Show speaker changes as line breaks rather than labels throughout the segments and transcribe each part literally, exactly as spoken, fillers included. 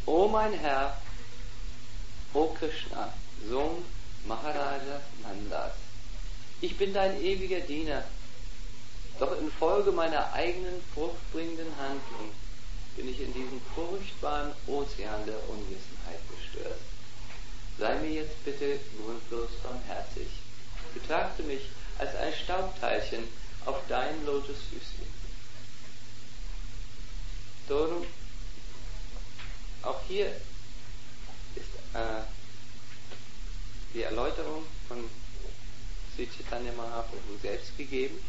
O mein Herr, O Krishna, Sohn Maharaja Nandas, ich bin dein ewiger Diener, doch infolge meiner eigenen fruchtbringenden Handlung bin ich in diesen furchtbaren Ozean der Unwissenheit gestürzt. Sei mir jetzt bitte grundlos barmherzig. Betrachte mich als ein Staubteilchen auf deinen Lotusfüßchen. Darum, auch hier ist äh, die Erläuterung von Sri Chaitanya Mahaprabhu selbst gegeben.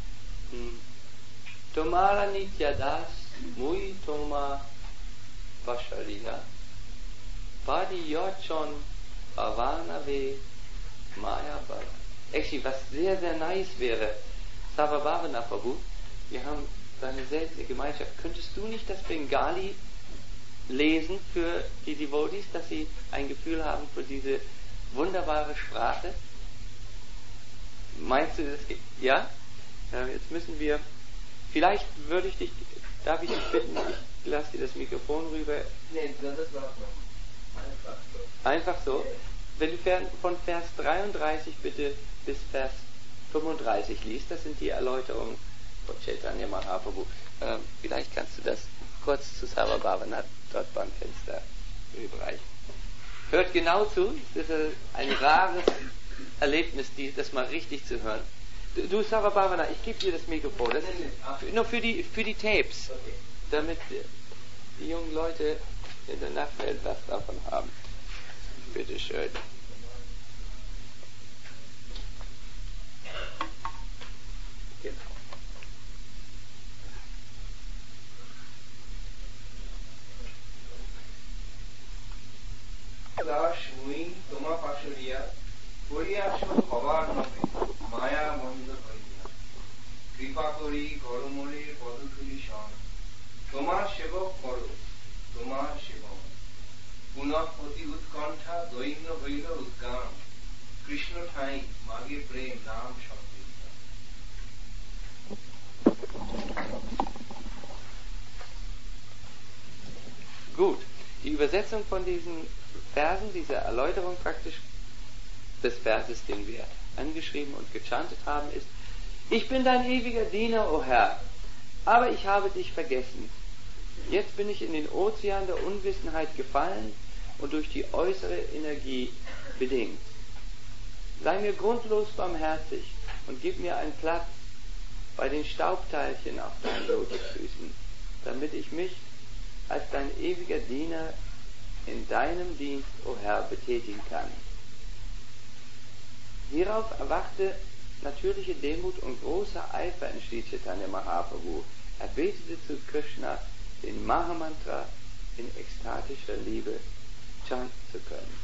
Tomara Nityadas Mui Toma Vashariya Padi Yochon Bhavanave Maya Bhava. Actually, was sehr, sehr nice wäre, Sarvabhavana Prabhu, wir haben eine seltene Gemeinschaft. Könntest du nicht das Bengali lesen für die Devotees, dass sie ein Gefühl haben für diese wunderbare Sprache? Meinst du, das geht? Ja? Ja, jetzt müssen wir, vielleicht würde ich dich, darf ich dich bitten, ich lasse dir das Mikrofon rüber.
Nee, das war noch. Einfach so.
Einfach so? Wenn du von Vers dreiunddreißig bitte bis Vers fünfunddreißig liest, das sind die Erläuterungen von Chaitanya Mahaprabhu. Ähm, vielleicht kannst du das kurz zu Sarvabhavana dort beim Fenster überreichen. Hört genau zu, das ist ein rares Erlebnis, das mal richtig zu hören. Du, du Sarvabhavana, ich gebe dir das Mikrofon, das ist nur für die, für die Tapes, damit die jungen Leute in der Nachwelt was davon haben. Bitte schön.
Shmuin Toma Pashuria Poriasho Bhavar Nabe Maya Bandha Hariya Kripa Kori Goromore Padukuli Shan Toma Shevak Koro Toma Shevam Punah Pati Utkantha Doinno Hoila Udgam Krishna Thai Mage Prem Nam Shankirtan.
Gut, die Übersetzung von diesen Versen, diese Erläuterung praktisch des Verses, den wir angeschrieben und gechantet haben, ist: Ich bin dein ewiger Diener, o Herr, aber ich habe dich vergessen. Jetzt bin ich in den Ozean der Unwissenheit gefallen und durch die äußere Energie bedingt. Sei mir grundlos barmherzig und gib mir einen Platz bei den Staubteilchen auf deinen Lotusfüßen, damit ich mich als dein ewiger Diener in deinem Dienst, o Herr, betätigen kann. Hierauf erwachte natürliche Demut und großer Eifer in Sri Chaitanya Mahaprabhu. Er betete zu Krishna, den Mahamantra in ekstatischer Liebe chanten zu können.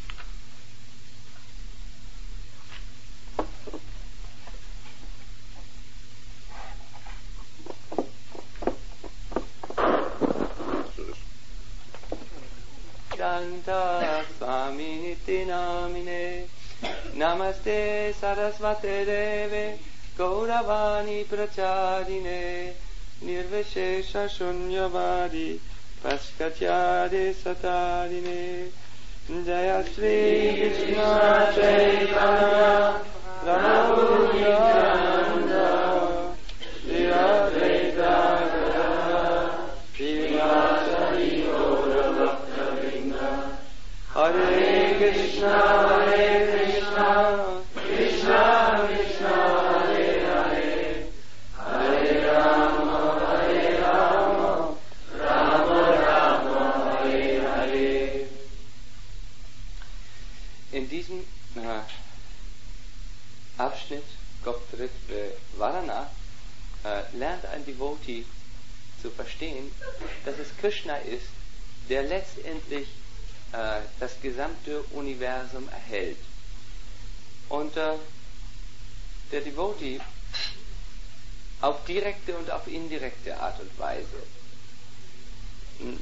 Danta Swami Niti Namine Namaste Sarasvate Deve Gauravani Pracharine Nirvishesha Shunyavadi Paskatyade Satarine Jaya Sri Krishna Chaitanya Prabhu Nityananda Shri Advaita Gadadhara Srivasadi Gaura Bhakta Vrinda Hare Krishna Hare Krishna Krishna Krishna Hare Hare Hare Rama Hare Rama Rama Rama Hare Hare. In diesem äh, Abschnitt Goptrit Varana äh, lernt ein Devotee zu verstehen, dass es Krishna ist, der letztendlich äh, das gesamte Universum erhält. Und äh, der Devotee auf direkte und auf indirekte Art und Weise hm.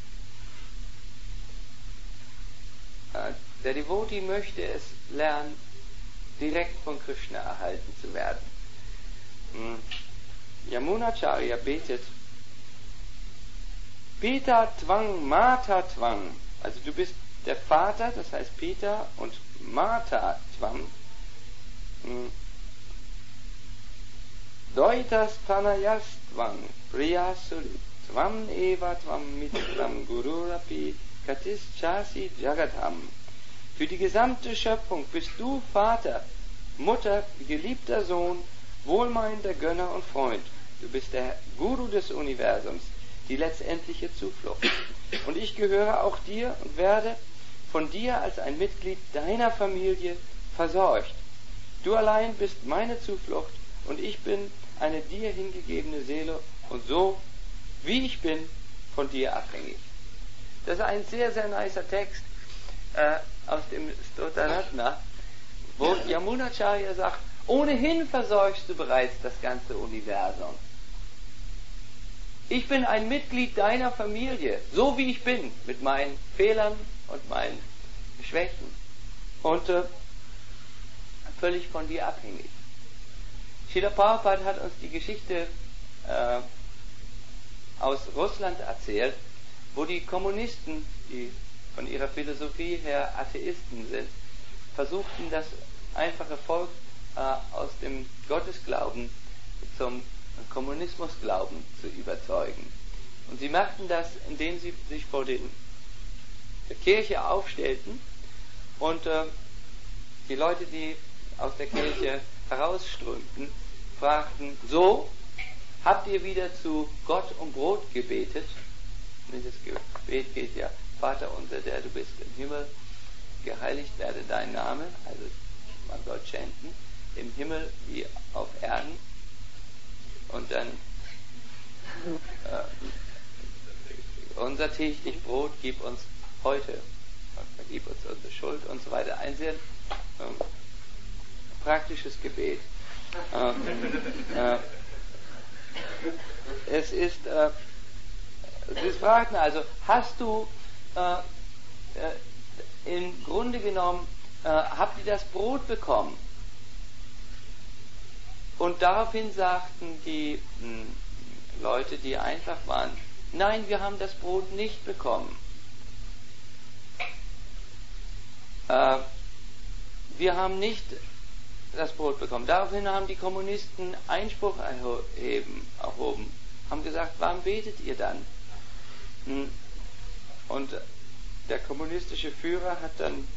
äh, der Devotee möchte es lernen, direkt von Krishna erhalten zu werden. Hm. Yamunacharya betet Pita Tvang Mata Tvang. Also du bist der Vater, das heißt Pita, und Mata Tvang. Doitas Pranayas Tvang Priyasuri Tvam Eva Tvam Mitram Gururapi Katis Chasi Jagatam. Für die gesamte Schöpfung bist du Vater, Mutter, geliebter Sohn, wohlmeinender Gönner und Freund. Du bist der Guru des Universums, die letztendliche Zuflucht. Und ich gehöre auch dir und werde von dir als ein Mitglied deiner Familie versorgt. Du allein bist meine Zuflucht und ich bin eine dir hingegebene Seele und so, wie ich bin, von dir abhängig. Das ist ein sehr, sehr nicer Text äh, aus dem Stotaratna, wo Yamunacharya sagt, ohnehin versorgst du bereits das ganze Universum. Ich bin ein Mitglied deiner Familie, so wie ich bin, mit meinen Fehlern und meinen Schwächen. Und äh, völlig von dir abhängig. Srila Prabhupada hat uns die Geschichte äh, aus Russland erzählt, wo die Kommunisten, die von ihrer Philosophie her Atheisten sind, versuchten, das einfache Volk äh, aus dem Gottesglauben zum Kommunismusglauben zu überzeugen. Und sie machten das, indem sie sich vor den, der Kirche aufstellten und äh, die Leute, die aus der Kirche herausströmten, fragten, so, habt ihr wieder zu Gott um Brot gebetet? Und das Gebet geht ja, Vater unser, der du bist im Himmel, geheiligt werde dein Name, also man soll chanten, im Himmel wie auf Erden. Und dann äh, unser täglich Brot gib uns heute und vergib uns unsere Schuld und so weiter. Ein sehr ähm, praktisches Gebet. Ähm, äh, es ist, äh, Sie fragten also, hast du äh, äh, im Grunde genommen, äh, habt ihr das Brot bekommen? Und daraufhin sagten die mh, Leute, die einfach waren, nein, wir haben das Brot nicht bekommen. Äh, wir haben nicht das Brot bekommen. Daraufhin haben die Kommunisten Einspruch erheben, erhoben, haben gesagt, warum betet ihr dann? Hm. Und der kommunistische Führer hat dann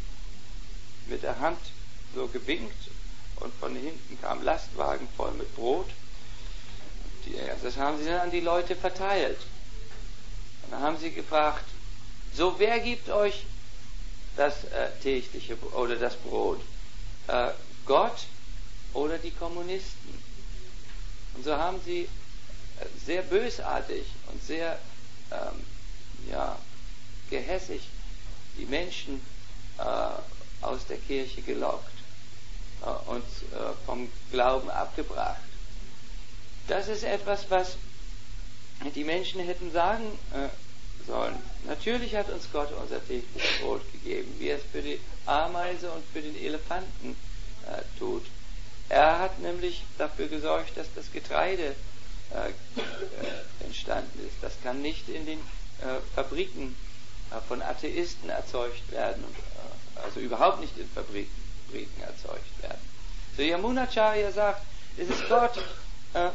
mit der Hand so gewinkt, und von hinten kam Lastwagen voll mit Brot. Die, das haben sie dann an die Leute verteilt. Und dann haben sie gefragt, so, wer gibt euch das äh, tägliche oder das Brot? Äh, Gott oder die Kommunisten? Und so haben sie äh, sehr bösartig und sehr ähm, ja, gehässig die Menschen äh, aus der Kirche gelockt und äh, vom Glauben abgebracht. Das ist etwas, was die Menschen hätten sagen äh, sollen. Natürlich hat uns Gott unser tägliches Brot gegeben, wie er es für die Ameise und für den Elefanten äh, tut. Er hat nämlich dafür gesorgt, dass das Getreide äh, äh, entstanden ist. Das kann nicht in den äh, Fabriken äh, von Atheisten erzeugt werden, äh, also überhaupt nicht in Fabriken. erzeugt werden. So Yamunacharya sagt, es ist Gott, äh,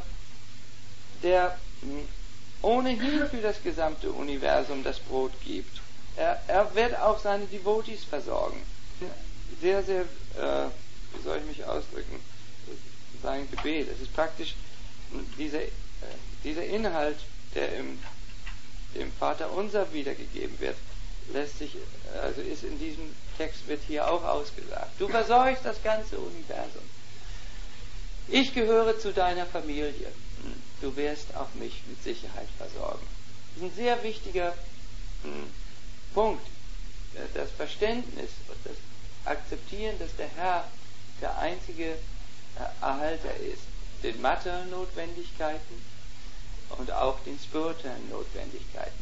der mh, ohnehin für das gesamte Universum das Brot gibt. Er, er wird auch seine Devotees versorgen. Sehr, sehr, äh, wie soll ich mich ausdrücken, sein Gebet. Es ist praktisch mh, dieser, äh, dieser Inhalt, der im dem Vater Unser wiedergegeben wird, lässt sich, also ist in diesem Text wird hier auch ausgesagt. Du versorgst das ganze Universum. Ich gehöre zu deiner Familie. Du wirst auch mich mit Sicherheit versorgen. Das ist ein sehr wichtiger hm, Punkt. Das Verständnis und das Akzeptieren, dass der Herr der einzige Erhalter ist. Den materiellen Notwendigkeiten und auch den spirituellen Notwendigkeiten.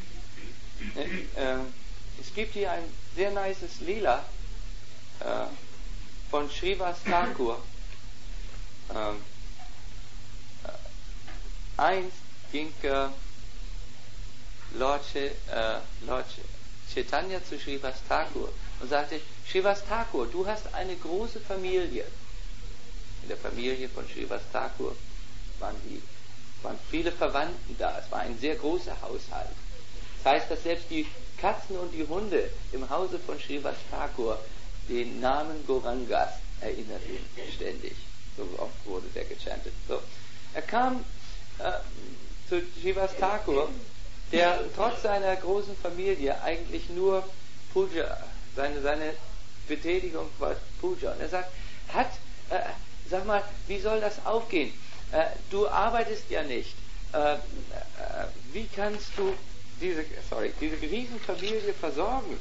Es gibt hier ein sehr nices Lila äh, von Srivas Thakur. Ähm, äh, eins ging äh, Lord, äh, Lord Chaitanya zu Srivas Thakur und sagte, Srivas Thakur, du hast eine große Familie. In der Familie von Srivas Thakur waren, die, waren viele Verwandten da. Es war ein sehr großer Haushalt. Das heißt, dass selbst die Katzen und die Hunde im Hause von Srivas Thakur den Namen Gaurangas erinnerten ständig. So oft wurde der gechantet. So. Er kam äh, zu Srivas Thakur, der trotz seiner großen Familie eigentlich nur Puja, seine, seine Betätigung war Puja. Und er sagt, hat, äh, sag mal, wie soll das aufgehen? Äh, du arbeitest ja nicht. Äh, äh, wie kannst du diese, sorry, diese Riesenfamilie versorgen?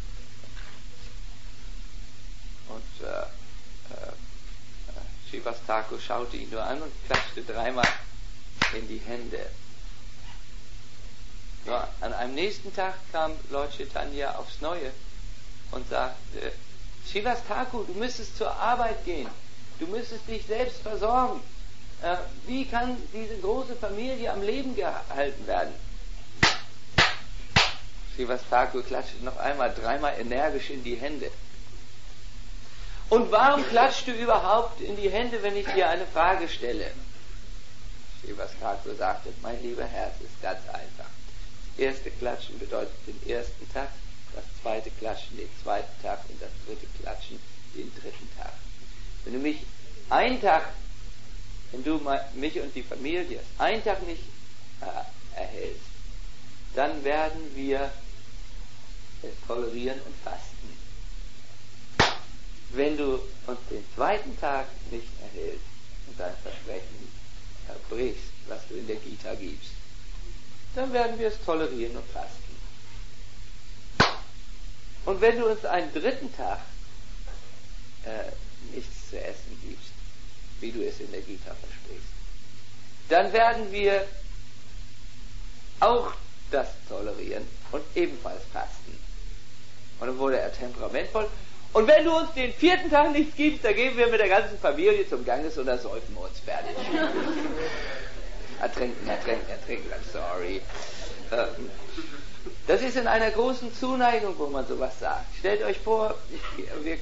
Und äh, äh, Srivas Thakur schaute ihn nur an und klatschte dreimal in die Hände. So, an einem nächsten Tag kam Lord Chaitanya aufs Neue und sagte, Srivas Thakur, du müsstest zur Arbeit gehen, du müsstest dich selbst versorgen. Äh, wie kann diese große Familie am Leben gehalten werden? Srivas Thakur klatschte noch einmal dreimal energisch in die Hände. Und warum klatscht du überhaupt in die Hände, wenn ich dir eine Frage stelle? Srivas Thakur sagte, mein lieber Herr, es ist ganz einfach. Das erste Klatschen bedeutet den ersten Tag, das zweite Klatschen den zweiten Tag und das dritte Klatschen den dritten Tag. Wenn du mich einen Tag, wenn du mich und die Familie einen Tag nicht äh, erhältst, dann werden wir tolerieren und fasten. Wenn du uns den zweiten Tag nicht erhältst und dein Versprechen brichst, was du in der Gita gibst, dann werden wir es tolerieren und fasten. Und wenn du uns einen dritten Tag äh, nichts zu essen gibst, wie du es in der Gita versprichst, dann werden wir auch das tolerieren und ebenfalls fasten. Und dann wurde er temperamentvoll. Und wenn du uns den vierten Tag nichts gibst, dann gehen wir mit der ganzen Familie zum Ganges und dann säufen wir uns fertig. Ertrinken, ertrinken, ertrinken, I'm sorry. Das ist in einer großen Zuneigung, wo man sowas sagt. Stellt euch vor, wir,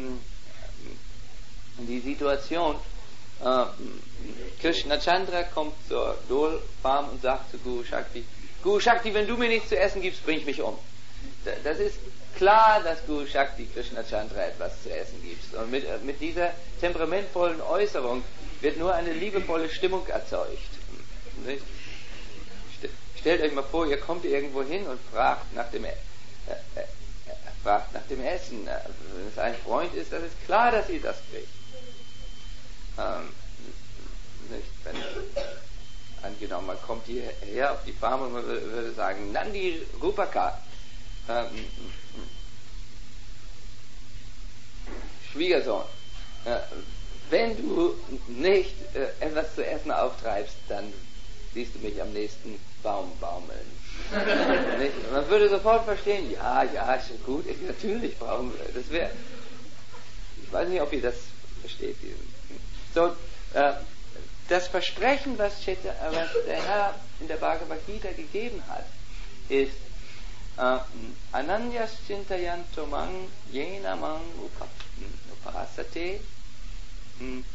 die Situation, Krishna Chandra kommt zur Dole Farm und sagt zu Guru Shakti, Guru Shakti, wenn du mir nichts zu essen gibst, bring ich mich um. Das ist klar, dass Guru Shakti Krishna Chandra etwas zu essen gibt. Und mit, mit dieser temperamentvollen Äußerung wird nur eine liebevolle Stimmung erzeugt. Nicht? Stellt euch mal vor, ihr kommt irgendwo hin und fragt nach dem, äh, äh, fragt nach dem Essen. Wenn es ein Freund ist, dann ist klar, dass ihr das kriegt. Ähm, nicht? Wenn, angenommen, man kommt hierher auf die Farm und man würde sagen, Nandi Rupaka, ähm, Schwiegersohn, äh, wenn du nicht äh, etwas zu essen auftreibst, dann siehst du mich am nächsten Baum baumeln. Nicht? Man würde sofort verstehen, ja, ja, ist gut, ich, natürlich brauchen wir, das wäre, ich weiß nicht, ob ihr das versteht. So, äh, das Versprechen, was, Cheta, was der Herr in der Bhagavad Gita gegeben hat, ist, Uh, Ananyas Chintayanto Mang Yena Mang Upasate um,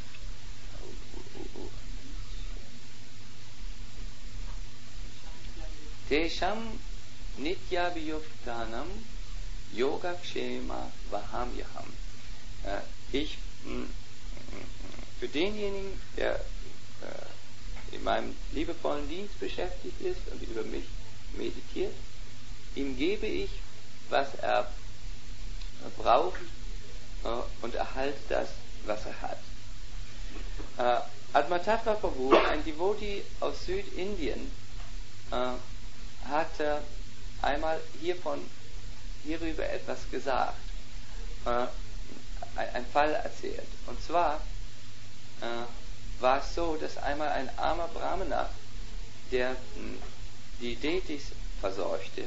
Tesham Nitya Viyuktanam Yogakshema Vahamyaham. Uh, ich, mm, für denjenigen, der uh, in meinem liebevollen Dienst beschäftigt ist und über mich meditiert, ihm gebe ich, was er braucht äh, und erhalte das, was er hat. Äh, Atmatattva Prabhu, ein Devotee aus Südindien, äh, hatte einmal hiervon, hierüber etwas gesagt, äh, ein, ein Fall erzählt. Und zwar äh, war es so, dass einmal ein armer Brahmana, der mh, die Deities versorgte,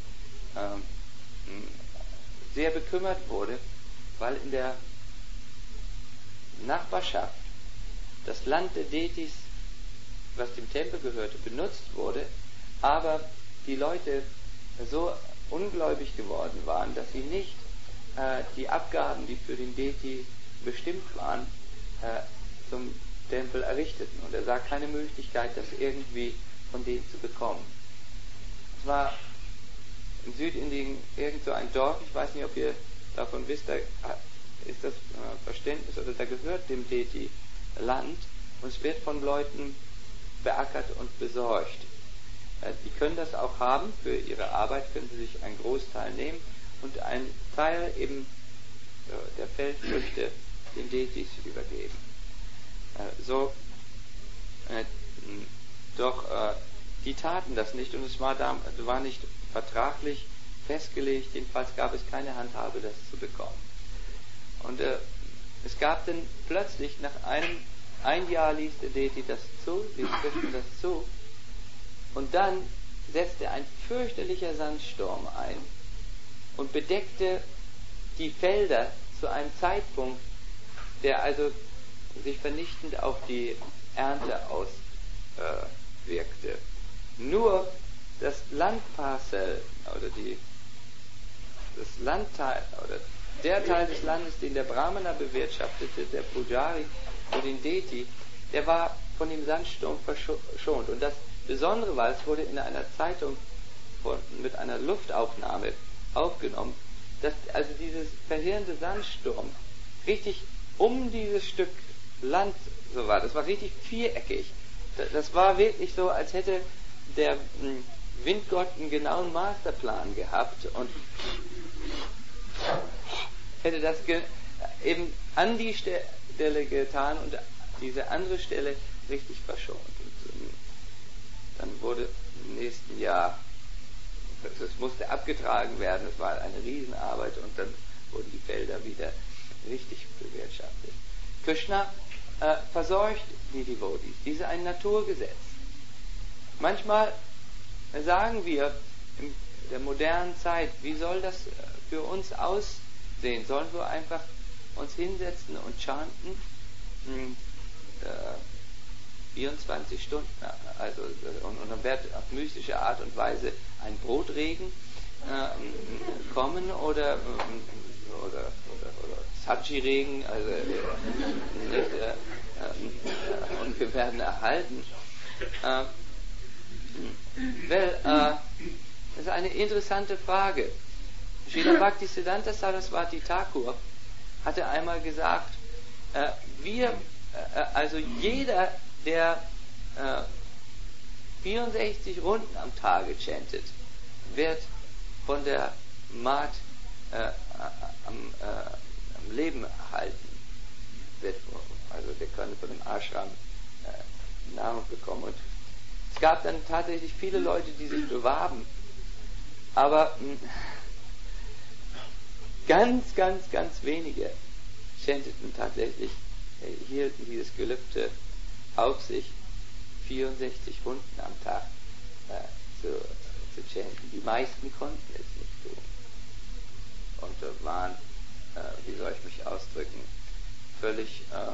sehr bekümmert wurde, weil in der Nachbarschaft das Land der Deities, was dem Tempel gehörte, benutzt wurde, aber die Leute so ungläubig geworden waren, dass sie nicht äh, die Abgaben, die für den Deity bestimmt waren, äh, zum Tempel errichteten. Und er sah keine Möglichkeit, das irgendwie von denen zu bekommen. Es war in Südindien irgend so ein Dorf, ich weiß nicht, ob ihr davon wisst, da ist das äh, Verständnis, oder da gehört dem Deity Land, und es wird von Leuten beackert und besorgt. Äh, die können das auch haben, für ihre Arbeit können sie sich einen Großteil nehmen und einen Teil eben äh, der Feldfrüchte den Deities übergeben. Äh, so, äh, doch äh, die taten das nicht, und es war, da, war nicht vertraglich festgelegt, jedenfalls gab es keine Handhabe, das zu bekommen. Und äh, es gab dann plötzlich nach einem, ein Jahr ließ der Deity das zu, ließ Krishna das zu, und dann setzte ein fürchterlicher Sandsturm ein und bedeckte die Felder zu einem Zeitpunkt, der also sich vernichtend auf die Ernte auswirkte. Äh, Nur das Landparcel oder die, das Landteil oder der Teil des Landes, den der Brahmana bewirtschaftete, der Pujari für den Deity, der war von dem Sandsturm verschont. Und das Besondere war, es wurde in einer Zeitung von, mit einer Luftaufnahme aufgenommen, dass also dieses verheerende Sandsturm richtig um dieses Stück Land so war. Das war richtig viereckig. Das war wirklich so, als hätte der Windgott einen genauen Masterplan gehabt und hätte das ge- eben an die Stelle getan und diese andere Stelle richtig verschont. Und um, dann wurde im nächsten Jahr, es musste abgetragen werden, es war eine Riesenarbeit, und dann wurden die Felder wieder richtig bewirtschaftet. Krishna äh, versorgt die Devotees. Dies ist ein Naturgesetz. Manchmal sagen wir in der modernen Zeit, wie soll das für uns aussehen? Sollen wir einfach uns hinsetzen und chanten? Hm, äh, vierundzwanzig Stunden, also, und, und dann wird auf mystische Art und Weise ein Brotregen äh, kommen oder, oder, oder, oder Sabji-Regen, also, nicht, äh, äh, und wir werden erhalten. Äh, Well, äh, das ist eine interessante Frage. Srila Bhaktisiddhanta Saraswati Thakur hatte einmal gesagt, äh, wir, äh, also jeder, der äh, vierundsechzig Runden am Tage chantet, wird von der Maat äh, am, äh, am Leben erhalten. Wird, also der kann von dem Ashram äh, Nahrung bekommen. Und es gab dann tatsächlich viele Leute, die sich bewarben, aber mh, ganz, ganz, ganz wenige chanteten tatsächlich, äh, hielten dieses Gelübde auf sich, vierundsechzig Runden am Tag äh, zu, zu chanten. Die meisten konnten es nicht tun und äh, waren, äh, wie soll ich mich ausdrücken, völlig äh,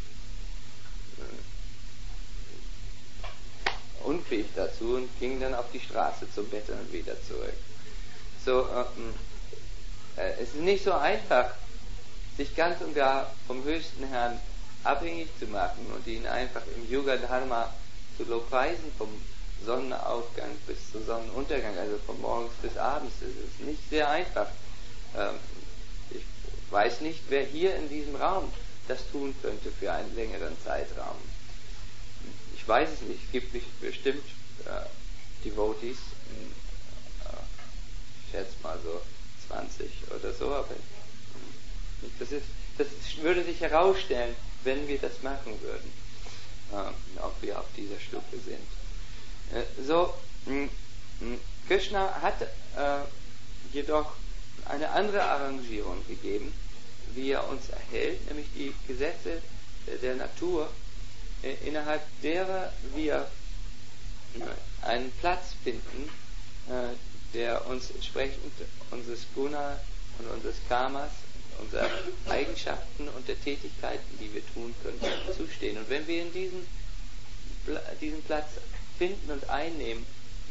unfähig dazu und gingen dann auf die Straße zum Betteln und wieder zurück. So, äh, äh, es ist nicht so einfach, sich ganz und gar vom höchsten Herrn abhängig zu machen und ihn einfach im Yoga Dharma zu lobpreisen, vom Sonnenaufgang bis zum Sonnenuntergang, also von morgens bis abends. Es ist nicht sehr einfach. Ähm, ich weiß nicht, wer hier in diesem Raum das tun könnte für einen längeren Zeitraum. Ich weiß es nicht, es gibt bestimmt äh, Devotees, äh, ich schätze mal so zwanzig oder so, aber äh, das, ist, das würde sich herausstellen, wenn wir das machen würden, äh, ob wir auf dieser Stufe sind. Äh, so, mh, mh, Krishna hat äh, jedoch eine andere Arrangierung gegeben, wie er uns erhält, nämlich die Gesetze der, der Natur, innerhalb derer wir einen Platz finden, der uns entsprechend unseres Guna und unseres Karmas, unserer Eigenschaften und der Tätigkeiten, die wir tun können, zustehen. Und wenn wir in diesen, diesen Platz finden und einnehmen,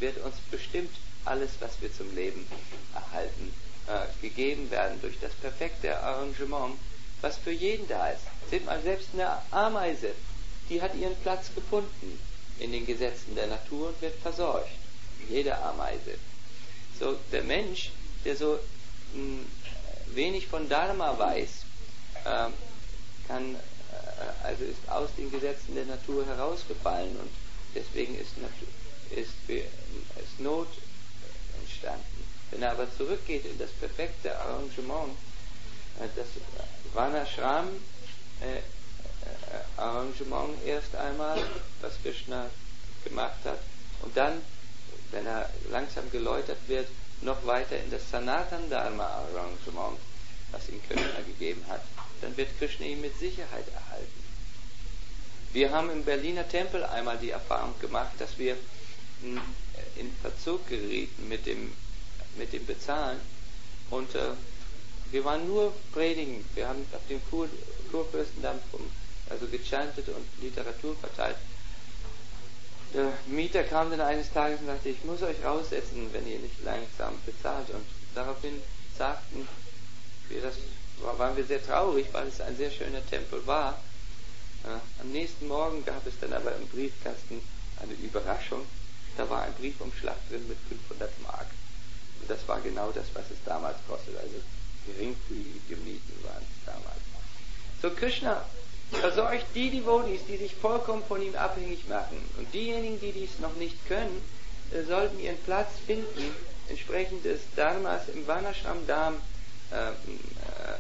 wird uns bestimmt alles, was wir zum Leben erhalten, äh, gegeben werden durch das perfekte Arrangement, was für jeden da ist. Seht mal, selbst eine Ameise, die hat ihren Platz gefunden in den Gesetzen der Natur und wird versorgt. Jede Ameise. So, der Mensch, der so mh, wenig von Dharma weiß, äh, kann, äh, also ist aus den Gesetzen der Natur herausgefallen und deswegen ist, ist, ist Not entstanden. Wenn er aber zurückgeht in das perfekte Arrangement, äh, das Varnashram äh, äh, Arrangement erst einmal, was Krishna gemacht hat, und dann, wenn er langsam geläutert wird, noch weiter in das Sanatan Dharma Arrangement, was ihm Krishna gegeben hat, dann wird Krishna ihn mit Sicherheit erhalten. Wir haben im Berliner Tempel einmal die Erfahrung gemacht, dass wir in Verzug gerieten mit dem, mit dem Bezahlen und äh, wir waren nur predigen. Wir haben auf dem Kur, Kurfürstendamm vom, also gechantet und Literatur verteilt. Der Mieter kam dann eines Tages und sagte, ich muss euch raussetzen, wenn ihr nicht langsam bezahlt. Und daraufhin sagten wir, das waren wir sehr traurig, weil es ein sehr schöner Tempel war. Äh, am nächsten Morgen gab es dann aber im Briefkasten eine Überraschung. Da war ein Briefumschlag drin mit fünfhundert Mark. Und das war genau das, was es damals kostet. Also geringfügige Mieten waren es damals. So, Krishna versorgt die Devotees, die sich vollkommen von ihm abhängig machen. Und diejenigen, die dies noch nicht können, äh, sollten ihren Platz finden, entsprechend des Dharmas im Varnashram Dham, äh, äh,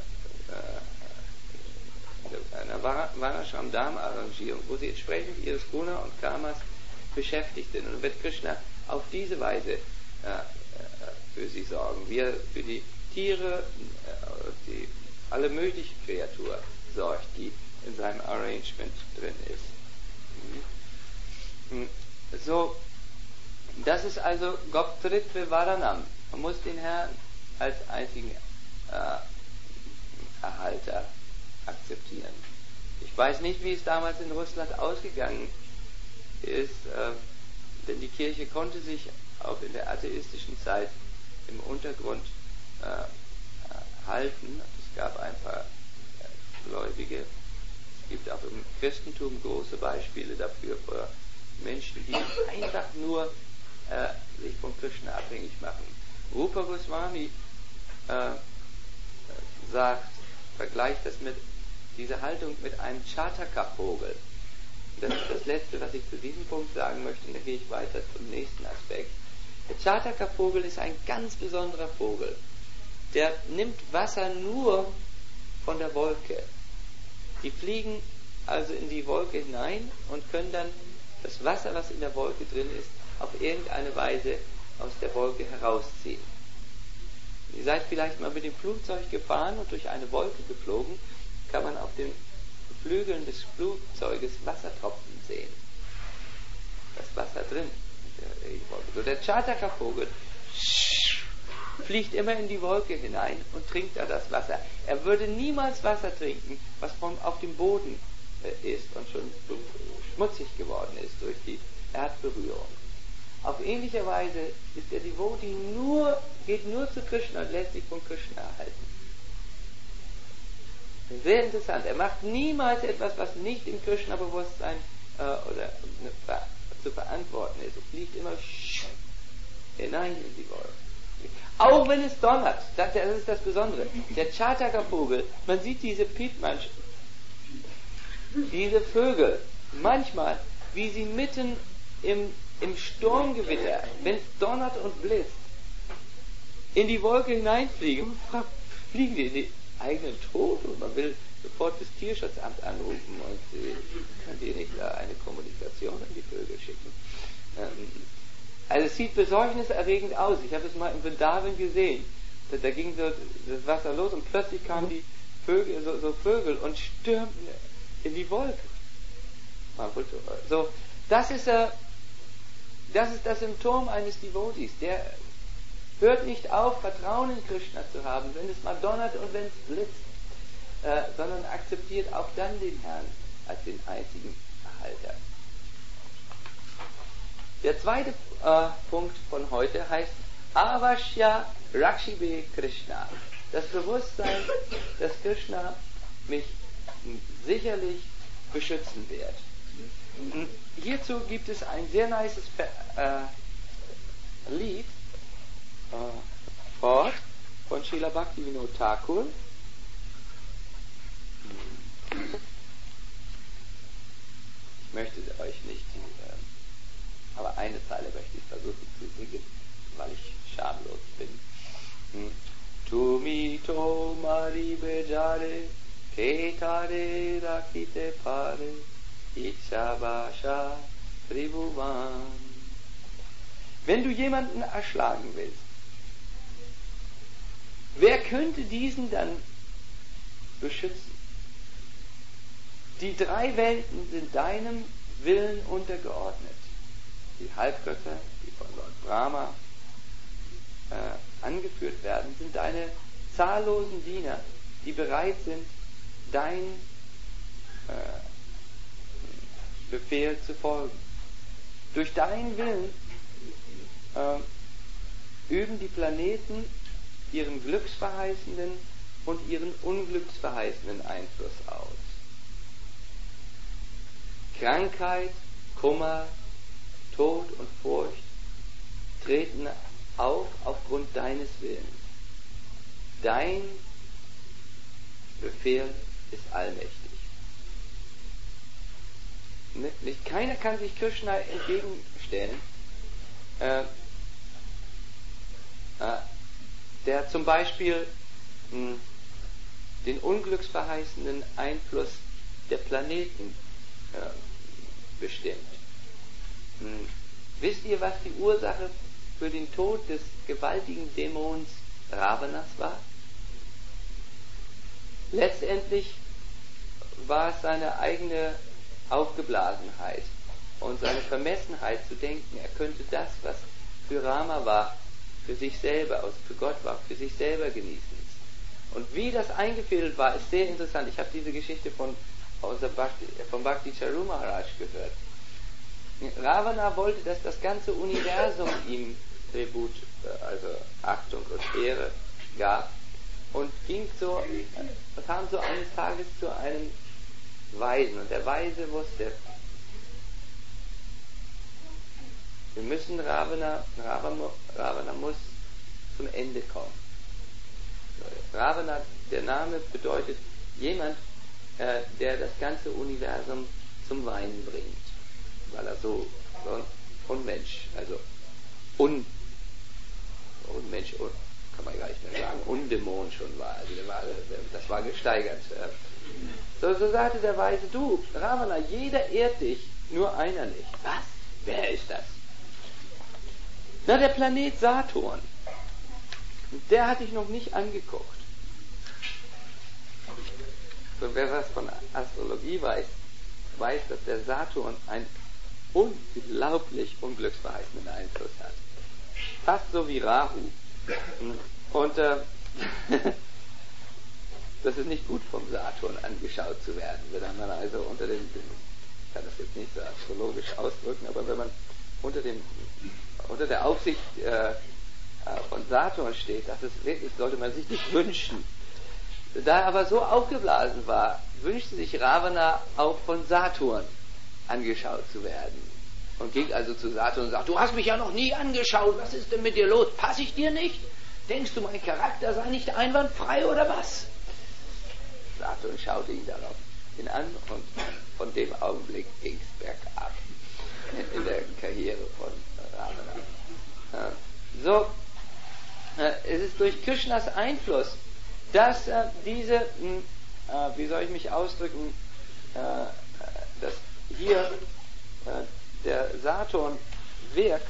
äh, einer Varnashram Dham Arrangierung, wo sie entsprechend ihres Guna und Karmas beschäftigt sind. Und wird Krishna auf diese Weise äh, für sie sorgen, wie er für die Tiere, äh, die, alle möglichen Kreaturen sorgt, die in seinem Arrangement drin ist. Mhm. So, das ist also Goptritve Varanam. Man muss den Herrn als einzigen äh, Erhalter akzeptieren. Ich weiß nicht, wie es damals in Russland ausgegangen ist, äh, denn die Kirche konnte sich auch in der atheistischen Zeit im Untergrund äh, äh, halten. Es gab ein paar äh, Gläubige. Es gibt auch im Christentum große Beispiele dafür, für Menschen, die einfach nur äh, sich von Krishna abhängig machen. Rupa Goswami äh, sagt, vergleicht das mit dieser Haltung mit einem Chataka-Vogel. Das ist das Letzte, was ich zu diesem Punkt sagen möchte, und dann gehe ich weiter zum nächsten Aspekt. Der Chataka-Vogel ist ein ganz besonderer Vogel. Der nimmt Wasser nur von der Wolke. Die fliegen also in die Wolke hinein und können dann das Wasser, was in der Wolke drin ist, auf irgendeine Weise aus der Wolke herausziehen. Ihr seid vielleicht mal mit dem Flugzeug gefahren und durch eine Wolke geflogen, kann man auf den Flügeln des Flugzeuges Wassertropfen sehen. Das Wasser drin. So, der Chataka-Vogel fliegt immer in die Wolke hinein und trinkt da das Wasser. Er würde niemals Wasser trinken, was von auf dem Boden äh, ist und schon schmutzig geworden ist durch die Erdberührung. Auf ähnliche Weise ist der Devotee nur, geht nur zu Krishna und lässt sich von Krishna erhalten. Sehr interessant. Er macht niemals etwas, was nicht im Krishna-Bewusstsein äh, oder ne, zu verantworten ist. Er fliegt immer hinein in die Wolke. Auch wenn es donnert, das ist das Besondere. Der Chataka-Vogel, man sieht diese Piedmansch, diese Vögel, manchmal, wie sie mitten im, im Sturmgewitter, wenn es donnert und blitzt, in die Wolke hineinfliegen, fliegen die in den eigenen Tod und man will sofort das Tierschutzamt anrufen und äh, könnt ihr nicht da eine Kommunikation an die Vögel schicken. Ähm, Also es sieht besorgniserregend aus. Ich habe es mal in Vrindavan gesehen. Da, da ging so das Wasser los und plötzlich kamen die Vögel, so, so Vögel und stürmten in die Wolke. So, das ist, äh, das ist das Symptom eines Devotees. Der hört nicht auf, Vertrauen in Krishna zu haben, wenn es mal donnert und wenn es blitzt, äh, sondern akzeptiert auch dann den Herrn als den einzigen Erhalter. Der zweite äh, Punkt von heute heißt Avashya Rakshibe Krishna. Das Bewusstsein, dass Krishna mich sicherlich beschützen wird. Und hierzu gibt es ein sehr nices äh, Lied äh, fort von Srila Bhaktivinoda Thakur. Ich möchte euch nicht, äh, aber eine Zeile möchte ich versuchen zu singen, weil ich schamlos bin. Hm. Tumi to mari bejare, ketare rakite pare, ichabasha tribhuvan. Wenn du jemanden erschlagen willst, wer könnte diesen dann beschützen? Die drei Welten sind deinem Willen untergeordnet. Die Halbgötter, die von Lord Brahma äh, angeführt werden, sind deine zahllosen Diener, die bereit sind, dein äh, Befehl zu folgen. Durch deinen Willen äh, üben die Planeten ihren glücksverheißenden und ihren unglücksverheißenden Einfluss aus. Krankheit, Kummer, Tod und Furcht treten auf aufgrund deines Willens. Dein Befehl ist allmächtig. Nicht, keiner kann sich Krishna entgegenstellen, äh, äh, der zum Beispiel mh, den unglücksverheißenden Einfluss der Planeten äh, bestimmt. Hm. Wisst ihr, was die Ursache für den Tod des gewaltigen Dämons Ravanas war? Letztendlich war es seine eigene Aufgeblasenheit und seine Vermessenheit zu denken, er könnte das, was für Rama war, für sich selber, also für Gott war, für sich selber genießen. Und wie das eingefädelt war, ist sehr interessant. Ich habe diese Geschichte von, Bhakti, von Bhakti Charu Maharaj gehört. Ravana wollte, dass das ganze Universum ihm Tribut, also Achtung und Ehre gab und ging so, kam so eines Tages zu einem Weisen und der Weise wusste, wir müssen Ravana, Ravana, Ravana muss zum Ende kommen. Ravana, der Name bedeutet jemand, äh, der das ganze Universum zum Weinen bringt, weil er so, so Unmensch, also un, Unmensch, un, kann man gar nicht mehr sagen, Undämon schon war, also der war, das war gesteigert. So, so sagte der Weise, du, Ravana, jeder ehrt dich, nur einer nicht. Was? Wer ist das? Na, der Planet Saturn. Der hatte ich noch nicht angeguckt. So, wer was von Astrologie weiß, weiß, dass der Saturn einen unglaublich unglücksverheißenden Einfluss hat. Fast so wie Rahu. Und äh, das ist nicht gut vom Saturn angeschaut zu werden. Wenn man also unter dem, ich kann das jetzt nicht so astrologisch ausdrücken, aber wenn man unter dem unter der Aufsicht äh, von Saturn steht, das ist wirklich, sollte man sich nicht wünschen. Da er aber so aufgeblasen war, wünschte sich Ravana auch von Saturn angeschaut zu werden. Und ging also zu Saturn und sagte, du hast mich ja noch nie angeschaut, was ist denn mit dir los? Passe ich dir nicht? Denkst du, mein Charakter sei nicht einwandfrei oder was? Saturn schaute ihn darauf hin an und von dem Augenblick ging es bergab in der Karriere von Ravana. So, es ist durch Krishnas Einfluss, dass äh, diese, mh, äh, wie soll ich mich ausdrücken, äh, dass hier äh, der Saturn wirkt.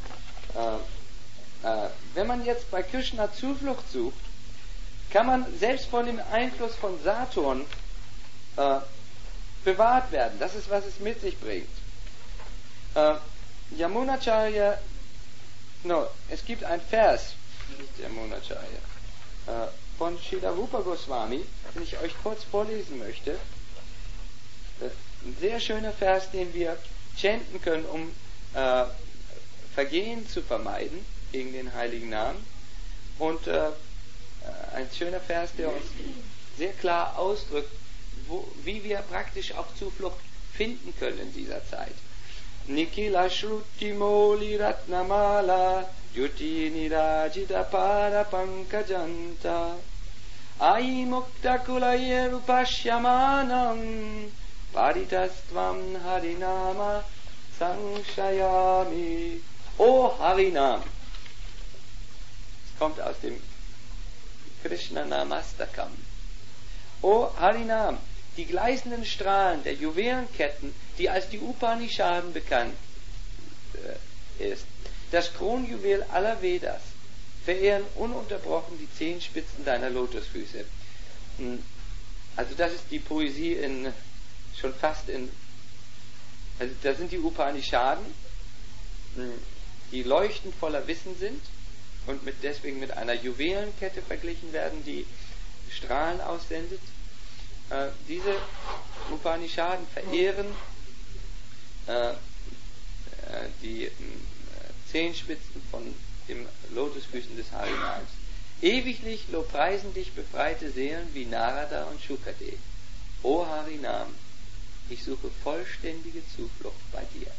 Äh, äh, wenn man jetzt bei Krishna Zuflucht sucht, kann man selbst von dem Einfluss von Saturn äh, bewahrt werden. Das ist, was es mit sich bringt. Äh, Yamunacharya, no, es gibt ein Vers, nicht Yamunacharya, äh, von Srila Rupa Goswami, den ich euch kurz vorlesen möchte. Das ist ein sehr schöner Vers, den wir chanten können, um äh, Vergehen zu vermeiden gegen den heiligen Namen. Und äh, ein schöner Vers, der uns sehr klar ausdrückt, wo, wie wir praktisch auch Zuflucht finden können in dieser Zeit. Nikila Shruti Moli Ratnamala Yuti Nirajita Pada Pankajanta Ai Mukta Kulayer Upashyamanam Paritastvam Harinama Sanshayami. O Harinam. Es kommt aus dem Krishna Namastakam. O Harinam, die gleißenden Strahlen der Juwelenketten, die als die Upanishaden bekannt äh, ist, das Kronjuwel aller Vedas, verehren ununterbrochen die Zehenspitzen deiner Lotusfüße. Also das ist die Poesie in, schon fast in, also da sind die Upanishaden, die leuchtend voller Wissen sind und mit, deswegen mit einer Juwelenkette verglichen werden, die Strahlen aussendet. Äh, diese Upanishaden verehren äh, äh, die äh, Zehenspitzen von den Lotusfüßen des Harinams. Ewiglich lobpreisen dich befreite Seelen wie Narada und Shukadev. O Harinam, ich suche vollständige Zuflucht bei dir.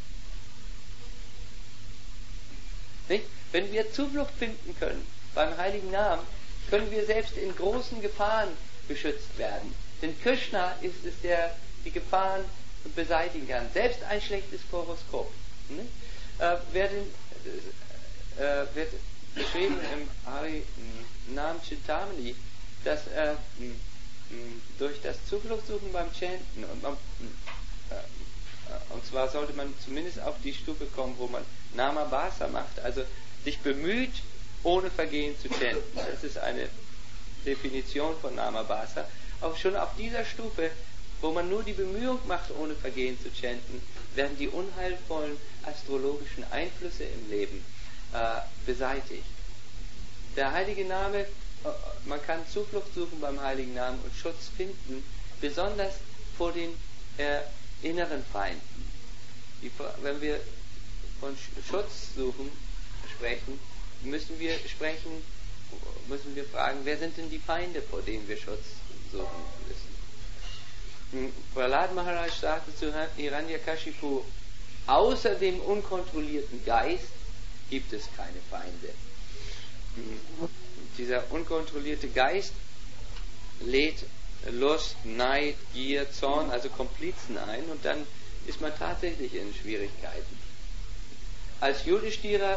Nicht? Wenn wir Zuflucht finden können beim heiligen Namen, können wir selbst in großen Gefahren beschützt werden. Denn Krishna ist es, der die Gefahren beseitigen kann. Selbst ein schlechtes Horoskop. Ne? Äh, wird, äh, wird beschrieben im Harinam Chintamani, dass äh, durch das Zufluchtssuchen beim Chanten, und, man, äh, und zwar sollte man zumindest auf die Stufe kommen, wo man Namabhasa macht, also sich bemüht, ohne Vergehen zu chanten. Das ist eine Definition von Namabhasa. Auch schon auf dieser Stufe, wo man nur die Bemühung macht, ohne Vergehen zu chanten, werden die unheilvollen astrologischen Einflüsse im Leben äh, beseitigt. Der heilige Name, äh, man kann Zuflucht suchen beim heiligen Namen und Schutz finden, besonders vor den äh, inneren Feinden. Die, wenn wir von Schutz suchen sprechen, müssen wir sprechen, müssen wir fragen, wer sind denn die Feinde, vor denen wir Schutz suchen müssen? Prahlad Maharaj sagte zu Hiranyakashipu, außer dem unkontrollierten Geist gibt es keine Feinde. Dieser unkontrollierte Geist lädt Lust, Neid, Gier, Zorn, also Komplizen ein, und dann ist man tatsächlich in Schwierigkeiten. Als Yudhishthira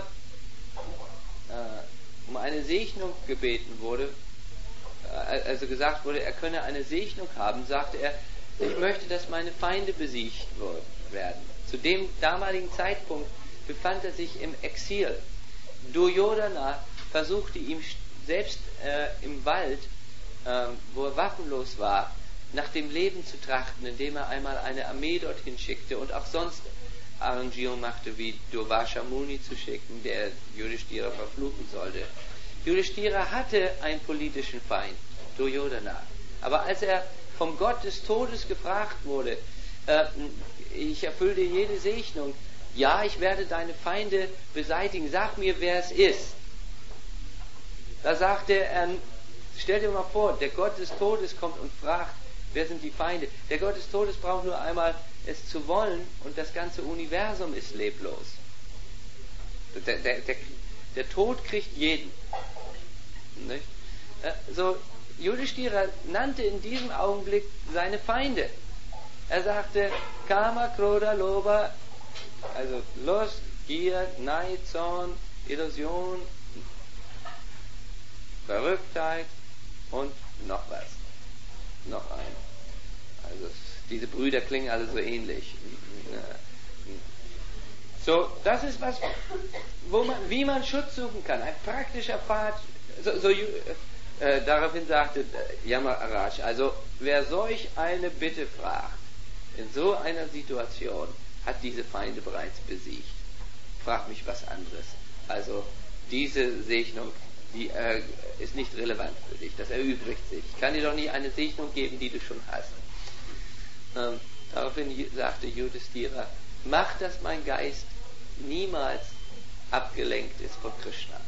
äh, um eine Segnung gebeten wurde, äh, also gesagt wurde, er könne eine Segnung haben, sagte er, ich möchte, dass meine Feinde besiegt werden. Zu dem damaligen Zeitpunkt befand er sich im Exil. Duryodhana versuchte ihm selbst äh, im Wald, äh, wo er waffenlos war, nach dem Leben zu trachten, indem er einmal eine Armee dorthin schickte und auch sonst Arrangierung machte, wie Durvasha Muni zu schicken, der Yudhishthira verfluchen sollte. Yudhishthira hatte einen politischen Feind, Duryodhana. Aber als er vom Gott des Todes gefragt wurde, äh, ich erfülle dir jede Segnung, ja, ich werde deine Feinde beseitigen, sag mir, wer es ist. Da sagte er, stell dir mal vor, der Gott des Todes kommt und fragt, wer sind die Feinde? Der Gott des Todes braucht nur einmal es zu wollen und das ganze Universum ist leblos. Der, der, der, der Tod kriegt jeden. Nicht? So, Yudhishthira nannte in diesem Augenblick seine Feinde. Er sagte, Kama, Krodha, Lobha, also Lust, Gier, Neid, Zorn, Illusion, Verrücktheit und noch was. Noch ein. Also diese Brüder klingen alle so ähnlich. So, das ist was, wo man, wie man Schutz suchen kann. Ein praktischer Pfad. So, so, äh, daraufhin sagte Yamaraj, also wer solch eine Bitte fragt, in so einer Situation, hat diese Feinde bereits besiegt. Frag mich was anderes. Also diese Segnung, die äh, ist nicht relevant für dich. Das erübrigt sich. Ich kann dir doch nie eine Segnung geben, die du schon hast. Ähm, daraufhin sagte Yudhishthira, mach, dass mein Geist niemals abgelenkt ist von Krishna.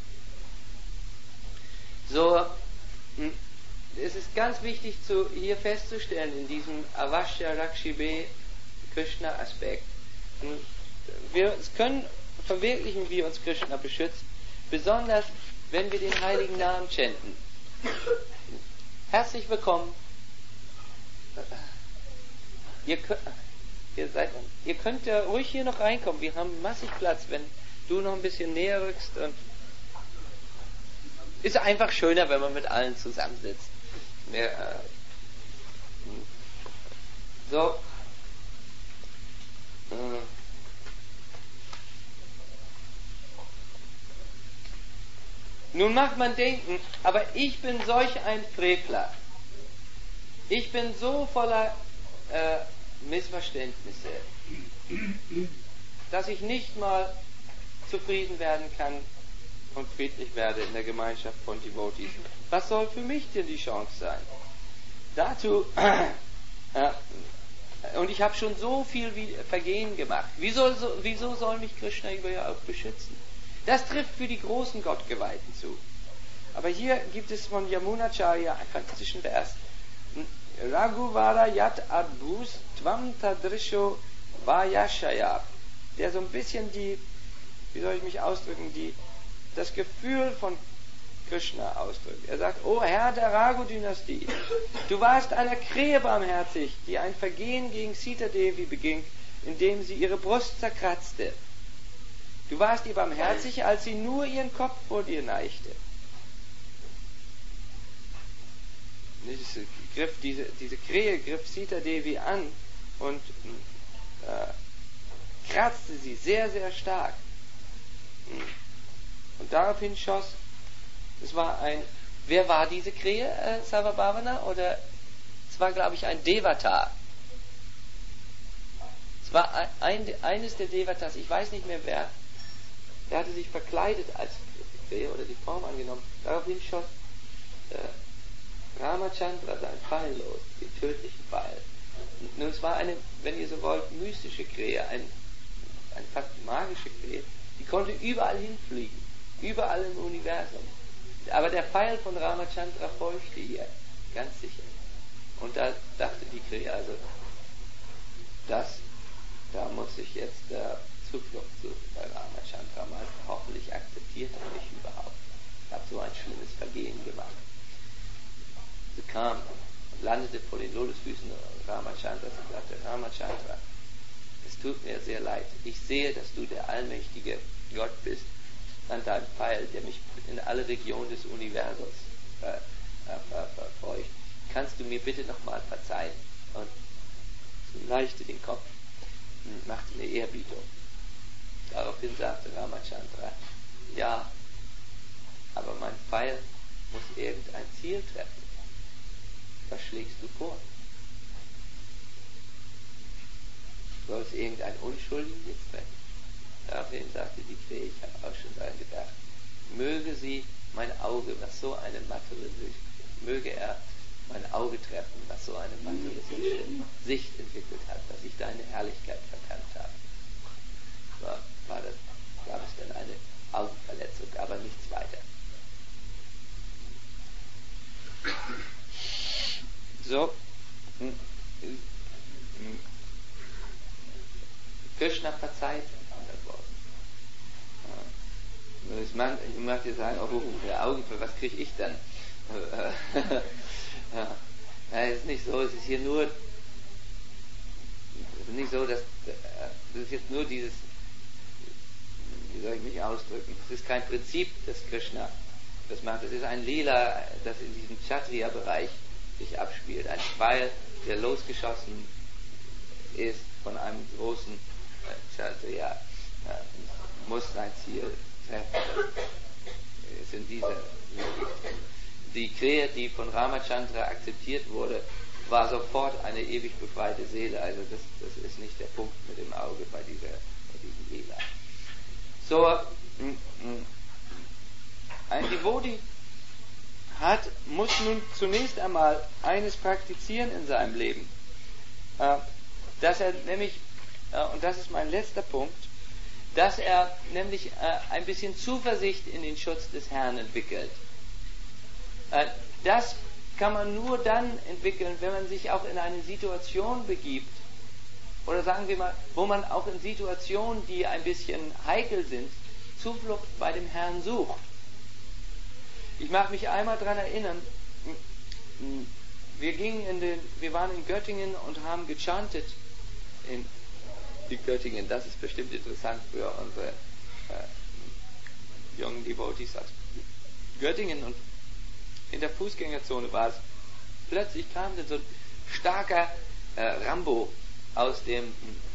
So, es ist ganz wichtig zu, hier festzustellen, in diesem Avashya Rakshibe Krishna Aspekt. Wir können, verwirklichen wir uns Krishna beschützen, besonders wenn wir den heiligen Namen chanten. Herzlich willkommen. Ihr könnt, ihr, seid, ihr könnt ja ruhig hier noch reinkommen. Wir haben massig Platz, wenn du noch ein bisschen näher rückst. Und ist einfach schöner, wenn man mit allen zusammensitzt. Mehr, äh, so. Äh, Nun mag man denken, aber ich bin solch ein Frevler. Ich bin so voller äh, Missverständnisse, dass ich nicht mal zufrieden werden kann und friedlich werde in der Gemeinschaft von Devotees. Was soll für mich denn die Chance sein? Dazu, äh, und ich habe schon so viel Vergehen gemacht. Wieso, so, wieso soll mich Krishna überhaupt beschützen? Das trifft für die großen Gottgeweihten zu. Aber hier gibt es von Yamunacharya einen fantastischen Vers. Raghuvara yat adbhus tvam tadrisho vayashaya. Der so ein bisschen die, wie soll ich mich ausdrücken, die, das Gefühl von Krishna ausdrückt. Er sagt, O Herr der Raghu-Dynastie, du warst einer Krähe barmherzig, die ein Vergehen gegen Sita Devi beging, indem sie ihre Brust zerkratzte. Du warst ihr barmherzig, als sie nur ihren Kopf vor dir neigte. Diese, griff, diese, diese Krähe griff Sita Devi an und äh, kratzte sie sehr, sehr stark. Und daraufhin schoss, es war ein, wer war diese Krähe, äh, Sarvabhavana? Oder, es war, glaube ich, ein Devata. Es war ein, ein, eines der Devatas, ich weiß nicht mehr wer. Er hatte sich verkleidet als Krähe oder die Form angenommen. Daraufhin schoss äh, Ramachandra sein Pfeil los, den tödlichen Pfeil. Und nun, es war eine, wenn ihr so wollt, mystische Krähe, ein, eine fast magische Krähe, die konnte überall hinfliegen, überall im Universum. Aber der Pfeil von Ramachandra folgte ihr, ganz sicher. Und da dachte die Krähe, also, das, da muss ich jetzt äh, Zuflucht suchen bei Ramachandra. Mal hoffentlich akzeptiert er mich überhaupt. Ich habe so ein schlimmes Vergehen gemacht. Sie kam und landete vor den Lotusfüßen Ramachandras und sagte, Ramachandra, es tut mir sehr leid. Ich sehe, dass du der allmächtige Gott bist, an deinem Pfeil, der mich in alle Regionen des Universums äh, äh, verfolgt. Kannst du mir bitte nochmal verzeihen? Und sie neigte den Kopf und machte eine Ehrbietung. Daraufhin sagte Ramachandra, ja, aber mein Pfeil muss irgendein Ziel treffen. Was schlägst du vor? Soll es irgendein Unschuldigen jetzt treffen? Daraufhin sagte die Krähe, ich habe auch schon daran gedacht, möge sie mein Auge, was so eine materialistische, möge er mein Auge treffen, was so eine materialistische Sicht entwickelt hat, dass ich deine Herrlichkeit verkannt habe. War, war das, gab es dann eine Augenverletzung, aber nichts weiter. So, Krishna verzeiht hundert Worten. Man mag dir sagen, oh, der Augen, was kriege ich dann? Ja, es ist nicht so, es ist hier nur, es ist nicht so, dass, es ist jetzt nur dieses, wie soll ich mich ausdrücken, es ist kein Prinzip, das Krishna das macht. Es ist ein Lila, das in diesem Kshatriya-Bereich sich abspielt. Ein Pfeil, der losgeschossen ist von einem großen Kshatriya, äh, muss sein Ziel treffen. Es ist in dieser Logik. Die Krähe, die von Ramachandra akzeptiert wurde, war sofort eine ewig befreite Seele. Also das, das ist nicht der Punkt mit dem Auge bei dieser, bei diesem Lila. So, ein Devotee hat, muss nun zunächst einmal eines praktizieren in seinem Leben, äh, dass er nämlich, äh, und das ist mein letzter Punkt, dass er nämlich äh, ein bisschen Zuversicht in den Schutz des Herrn entwickelt. Äh, das kann man nur dann entwickeln, wenn man sich auch in eine Situation begibt, oder sagen wir mal, wo man auch in Situationen, die ein bisschen heikel sind, Zuflucht bei dem Herrn sucht. Ich mag mich einmal daran erinnern, wir gingen in den, wir waren in Göttingen und haben gechantet in die Göttingen. Das ist bestimmt interessant für unsere äh, jungen Devotees aus Göttingen. Und in der Fußgängerzone war es, plötzlich kam dann so ein starker äh, Rambo aus dem,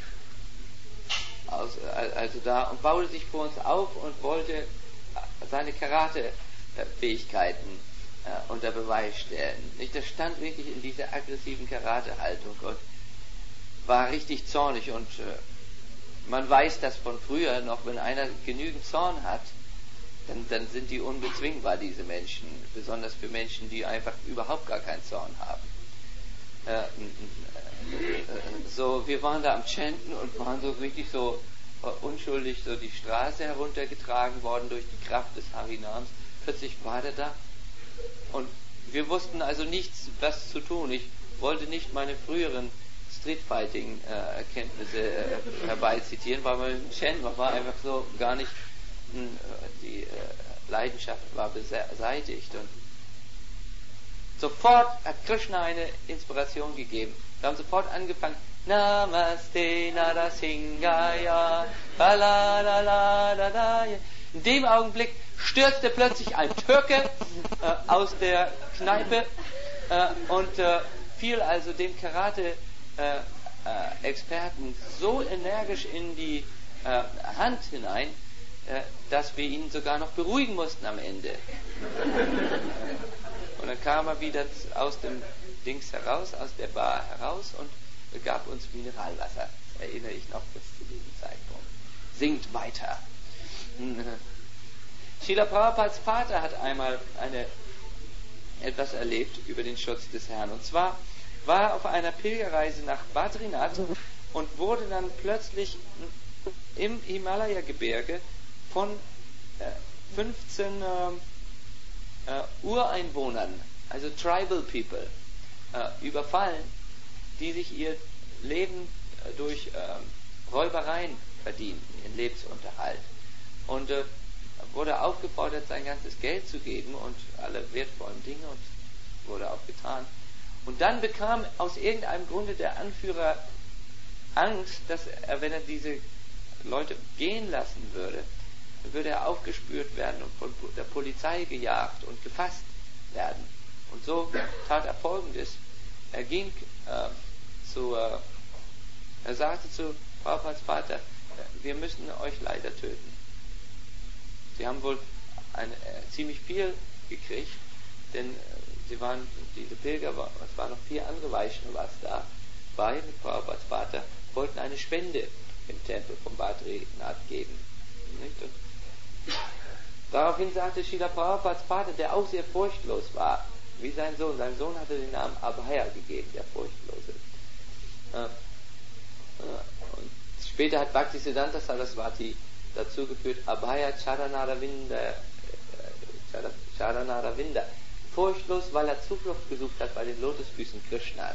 aus, also da, und baute sich vor uns auf und wollte seine Karate-Fähigkeiten äh, unter Beweis stellen. Nicht? Das stand wirklich in dieser aggressiven Karate-Haltung und war richtig zornig. Und äh, man weiß das von früher noch, wenn einer genügend Zorn hat, dann, dann sind die unbezwingbar, diese Menschen. Besonders für Menschen, die einfach überhaupt gar keinen Zorn haben. Äh, äh, so, wir waren da am Chanten und waren so richtig so äh, unschuldig so die Straße heruntergetragen worden durch die Kraft des Harinams. Plötzlich war der da und wir wussten also nichts, was zu tun. Ich wollte nicht meine früheren Streetfighting-Erkenntnisse äh, herbeizitieren, weil beim Chanten war einfach so gar nicht, mh, die äh, Leidenschaft war beseitigt. Und sofort hat Krishna eine Inspiration gegeben. Wir haben sofort angefangen, Namaste Narasingaya, Balalalala. In dem Augenblick stürzte plötzlich ein Türke äh, aus der Kneipe äh, und äh, fiel also dem Karate-Experten äh, äh, so energisch in die äh, Hand hinein, äh, dass wir ihn sogar noch beruhigen mussten am Ende. Und dann kam er wieder aus dem Dings heraus, aus der Bar heraus und gab uns Mineralwasser. Das erinnere ich noch bis zu diesem Zeitpunkt. Singt weiter. Srila Prabhupads Vater hat einmal eine, etwas erlebt über den Schutz des Herrn. Und zwar war er auf einer Pilgerreise nach Badrinath und wurde dann plötzlich im Himalaya-Gebirge von äh, fünfzehn äh, äh, Ureinwohnern, also Tribal People, äh, überfallen, die sich ihr Leben äh, durch äh, Räubereien verdienten, ihren Lebensunterhalt. Und äh, wurde aufgefordert, sein ganzes Geld zu geben und alle wertvollen Dinge, und wurde auch getan. Und dann bekam aus irgendeinem Grunde der Anführer Angst, dass er, wenn er diese Leute gehen lassen würde, dann würde er aufgespürt werden und von der Polizei gejagt und gefasst werden. Und so tat er Folgendes. Er ging äh, zu, äh, er sagte zu Prabhupads Vater, wir müssen euch leider töten. Sie haben wohl ein, äh, ziemlich viel gekriegt, denn äh, sie waren, diese Pilger, es waren noch vier andere Vaishnavas da, bei mit Prabhupads Vater, wollten eine Spende im Tempel von Badrinath geben. Nicht? Und daraufhin sagte Srila Prabhupads Vater, der auch sehr furchtlos war, wie sein Sohn. Sein Sohn hatte den Namen Abhaya gegeben, der Furchtlose. Äh, äh, und später hat Bhaktisiddhanta Saraswati dazu geführt, Abhaya Charanaravinda, äh, Charanaravinda. Furchtlos, weil er Zuflucht gesucht hat bei den Lotusfüßen Krishnas.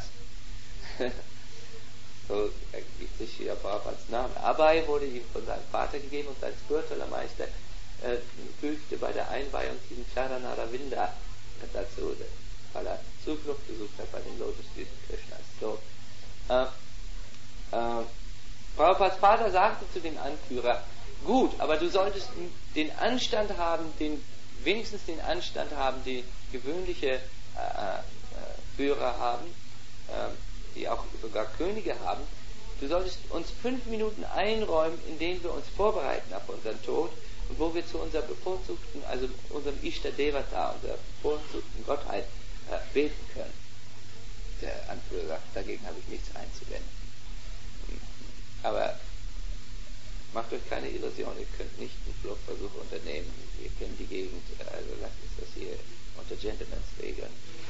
So ergibt sich hier Prabhupads Name. Abhaya wurde ihm von seinem Vater gegeben und sein spiritueller Meister äh, fügte bei der Einweihung diesen Charanaravinda dazu, weil er Zuflucht gesucht hat bei den Lotusfüßen Krishnas. So, äh, äh, Prabhupads Vater sagte zu dem Anführer, gut, aber du solltest den Anstand haben, den, wenigstens den Anstand haben, den gewöhnliche äh, äh, Führer haben, äh, die auch sogar Könige haben. Du solltest uns fünf Minuten einräumen, in denen wir uns vorbereiten auf unseren Tod und wo wir zu unserer bevorzugten, also unserem Ishta Devata, unserer bevorzugten Gottheit äh, beten können. Der Anführer sagt, dagegen habe ich nichts einzuwenden. Aber macht euch keine Illusion, ihr könnt nicht einen Fluchtversuch unternehmen. Ihr kennt die Gegend, also lasst uns das hier unter Gentlemen's regeln.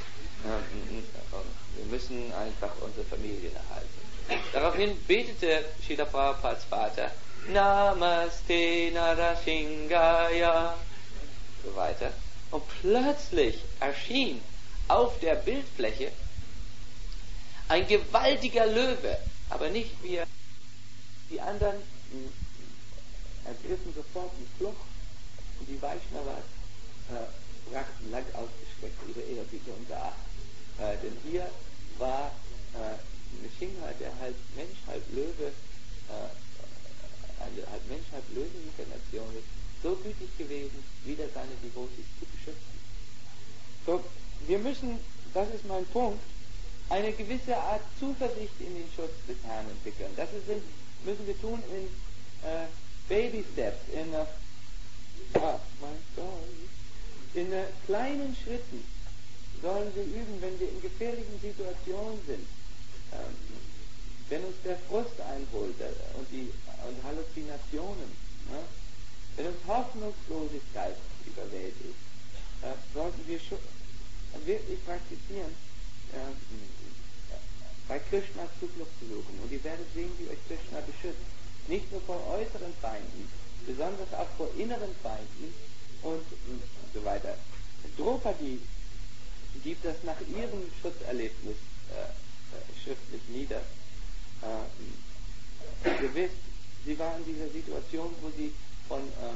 Wir müssen einfach unsere Familien erhalten. Daraufhin betete Srila Prabhupads Vater Namaste Narasingaya, so weiter. Und plötzlich erschien auf der Bildfläche ein gewaltiger Löwe, aber nicht wie die anderen ergriffen sofort die Flucht und die Vaishnavas äh, brachten lang ausgestreckt ihre Ehrerbietung dar. Äh, denn hier war äh, Nrsimha, der halb Mensch, halb Löwe, äh, eine halb Mensch, halb Löwen-Inkarnation ist, so gütig gewesen, wieder seine Devotees zu beschützen. So, wir müssen, das ist mein Punkt, eine gewisse Art Zuversicht in den Schutz des Herrn entwickeln. Das ist in, müssen wir tun in äh, Baby Steps, in, äh, ah, mein Gott, in äh, kleinen Schritten sollen wir üben, wenn wir in gefährlichen Situationen sind. Ähm, wenn uns der Frust einholt äh, und die und Halluzinationen, ne? Wenn uns Hoffnungslosigkeit überwältigt, äh, sollten wir schon wirklich praktizieren, äh, bei Krishna Zuflucht zu suchen. Und ihr werdet sehen, wie euch Krishna beschützt. Nicht nur vor äußeren Feinden, besonders auch vor inneren Feinden und, und so weiter. Draupadi gibt das nach ihrem Schutzerlebnis äh, schriftlich nieder. Äh, ihr wisst, sie war in dieser Situation, wo sie von äh,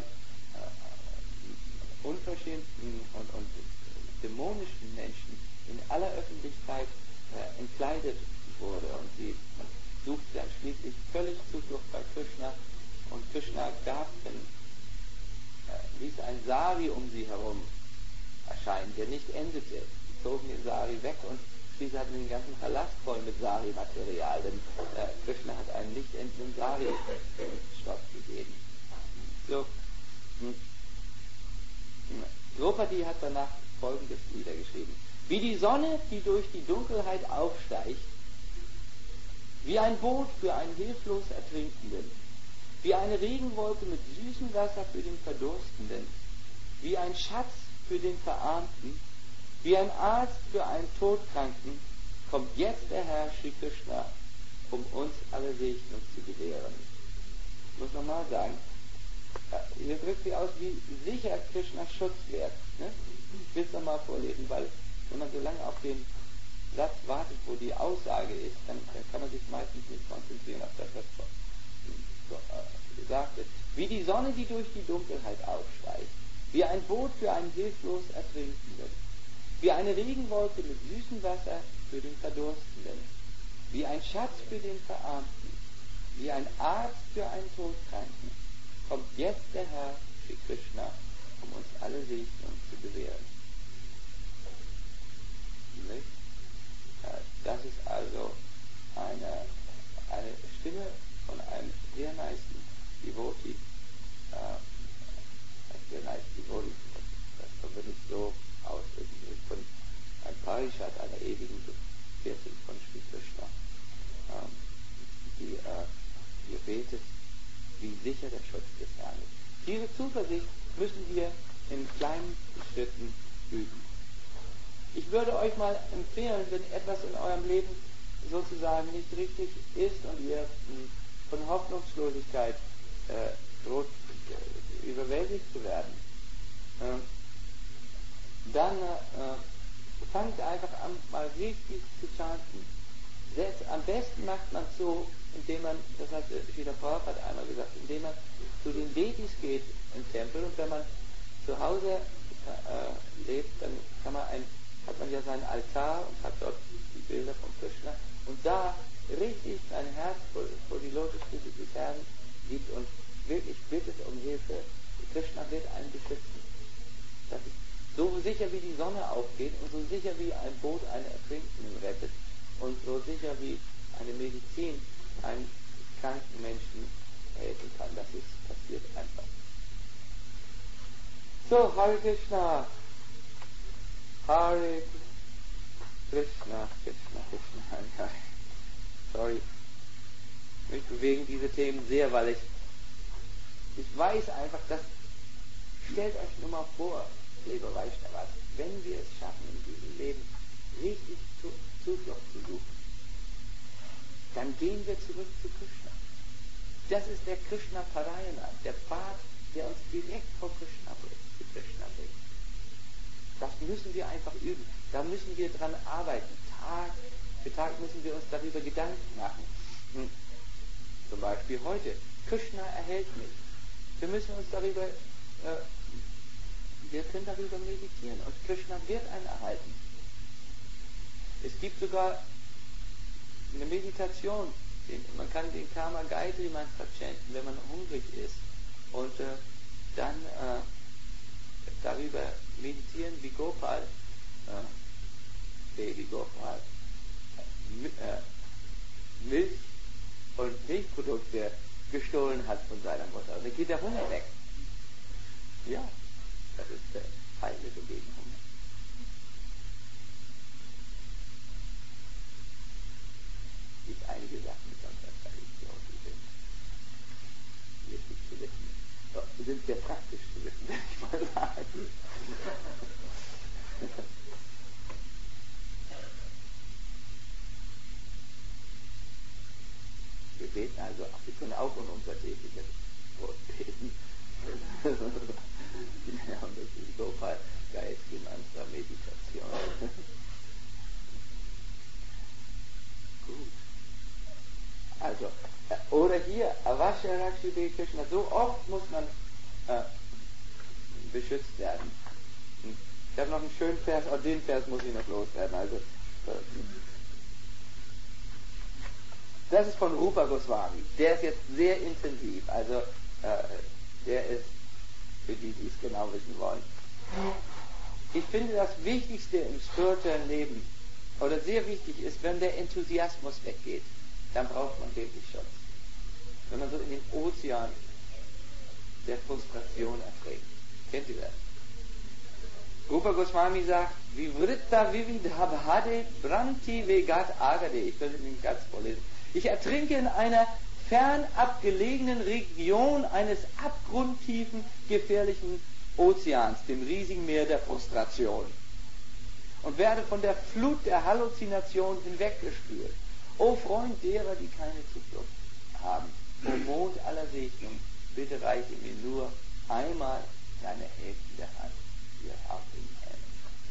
äh, unverschämten und, und dämonischen Menschen in aller Öffentlichkeit äh, entkleidet wurde. Und sie suchte dann schließlich völlig Zuflucht bei Krishna. Und Krishna gab dann, äh, ließ ein Sari um sie herum erscheinen, der nicht endete. Sie zogen den Sari weg und schließlich hatten den ganzen Palast voll mit Sari-Material, denn äh, Krishna hat einen nicht endenden Sari-Stoff gegeben. So, hm. Draupadi hat danach folgendes niedergeschrieben. Wie die Sonne, die durch die Dunkelheit aufsteigt, wie ein Boot für einen hilflos Ertrinkenden, wie eine Regenwolke mit süßem Wasser für den Verdurstenden, wie ein Schatz für den Verarmten, wie ein Arzt für einen Todkranken, kommt jetzt der Herr Sri Krishna, um uns alle Segnung zu gewähren. Ich muss nochmal sagen, hier drückt sie aus, wie sicher Krishnas Schutz wäre. Ne? Ich will es nochmal vorlesen, weil wenn man so lange auf den Satz wartet, wo die Aussage ist, dann, dann kann man sich meistens nicht konzentrieren auf das, was so, äh, gesagt wird. Wie die Sonne, die durch die Dunkelheit aufsteigt, wie ein Boot für einen hilflos Ertrinkenden, wie eine Regenwolke mit süßem Wasser für den Verdurstenden, wie ein Schatz für den Verarmten, wie ein Arzt für einen Todkranken, kommt jetzt der Herr Sri Krishna, um uns alle Segnung zu gewähren. Nicht? Das ist also eine, eine Stimme von einem sehr nicen Devotee, äh, ein sehr nice Devotee, das kann man nicht so ausdrücken, von ein Parishad, einer ewigen Gefährtin von Sri Krishna, ähm, die äh, hier betet, wie sicher der Schutz des Herrn ist. Diese Zuversicht müssen wir in kleinen Schritten üben. Ich würde euch mal empfehlen, wenn etwas in eurem Leben sozusagen nicht richtig ist und ihr mh, von Hoffnungslosigkeit äh, droht äh, überwältigt zu werden, äh, dann äh, fangt einfach an, mal richtig zu chanten. Selbst, am besten macht man so, indem man, das hat Srila Prabhupada einmal gesagt, indem man zu den Devis geht im Tempel, und wenn man zu Hause äh, lebt, dann kann man ein, hat man ja seinen Altar und hat dort die Bilder von Krishna, und da richtig sein Herz vor, vor die Lotusfüße des Herrn gibt und wirklich bittet um Hilfe. Krishna wird einen beschützen. Das ist so sicher, wie die Sonne aufgeht und so sicher, wie ein Boot einen Ertrinkenden rettet und so sicher, wie eine Medizin einen kranken Menschen helfen kann. Das ist passiert einfach. So, Hare Krishna. Hare Krishna, Krishna, Krishna, Hare Hare. Sorry. Mich bewegen diese Themen sehr, weil ich ich weiß einfach, dass, stellt euch nur mal vor, liebe Vaishnavas, wenn wir es schaffen, in diesem Leben richtig zu, Zuflucht zu suchen, dann gehen wir zurück zu Krishna. Das ist der Krishna Parayana, der Pfad, der uns direkt vor Krishna bringt. Krishna bringt. Das müssen wir einfach üben. Da müssen wir dran arbeiten. Tag für Tag müssen wir uns darüber Gedanken machen. Hm. Zum Beispiel heute. Krishna erhält mich. Wir müssen uns darüber, äh, wir können darüber meditieren und Krishna wird einen erhalten. Es gibt sogar eine Meditation. Man kann den Karma Gayatri Mantra chanten, wenn man hungrig ist. Und äh, dann äh, darüber meditieren, wie Gopal, äh, Baby Gopal, äh, Milch und Milchprodukte gestohlen hat von seiner Mutter. Und dann geht der Hunger weg. Ja, das ist der Heilmittel gegen Hunger. Es gibt einige Sachen mit unserer Tradition, die sind wichtig zu wissen. Doch, die sind sehr praktisch zu wissen, würde ich mal sagen. Wir beten also, ach, wir können auch um unser tägliches Brot beten. Ja, und das ist Gopal Gayatri Mantra Meditation. Gut. Also, oder hier, Avasya Rakshite Krishna, so oft muss man äh, beschützt werden. Ich habe noch einen schönen Vers, auch den Vers muss ich noch loswerden. Also, äh, das ist von Rupa Goswami. Der ist jetzt sehr intensiv. Also, äh, der ist für die, die es genau wissen wollen. Ich finde, das Wichtigste im spirituellen Leben, oder sehr wichtig ist, wenn der Enthusiasmus weggeht, dann braucht man wirklich Schutz. Wenn man so in den Ozean der Frustration erträgt. Kennt ihr das? Rupa Goswami sagt, Vivritta vividhabhade branti vegat agade. Ich will den ganz vorlesen. Ich ertrinke in einer fernab gelegenen Region eines abgrundtiefen, gefährlichen Ozeans, dem riesigen Meer der Frustration, und werde von der Flut der Halluzination hinweggespült. O Freund derer, die keine Zuflucht haben, o Mond aller Segnung, bitte reiche mir nur einmal deine helfende Hand, your helping hand.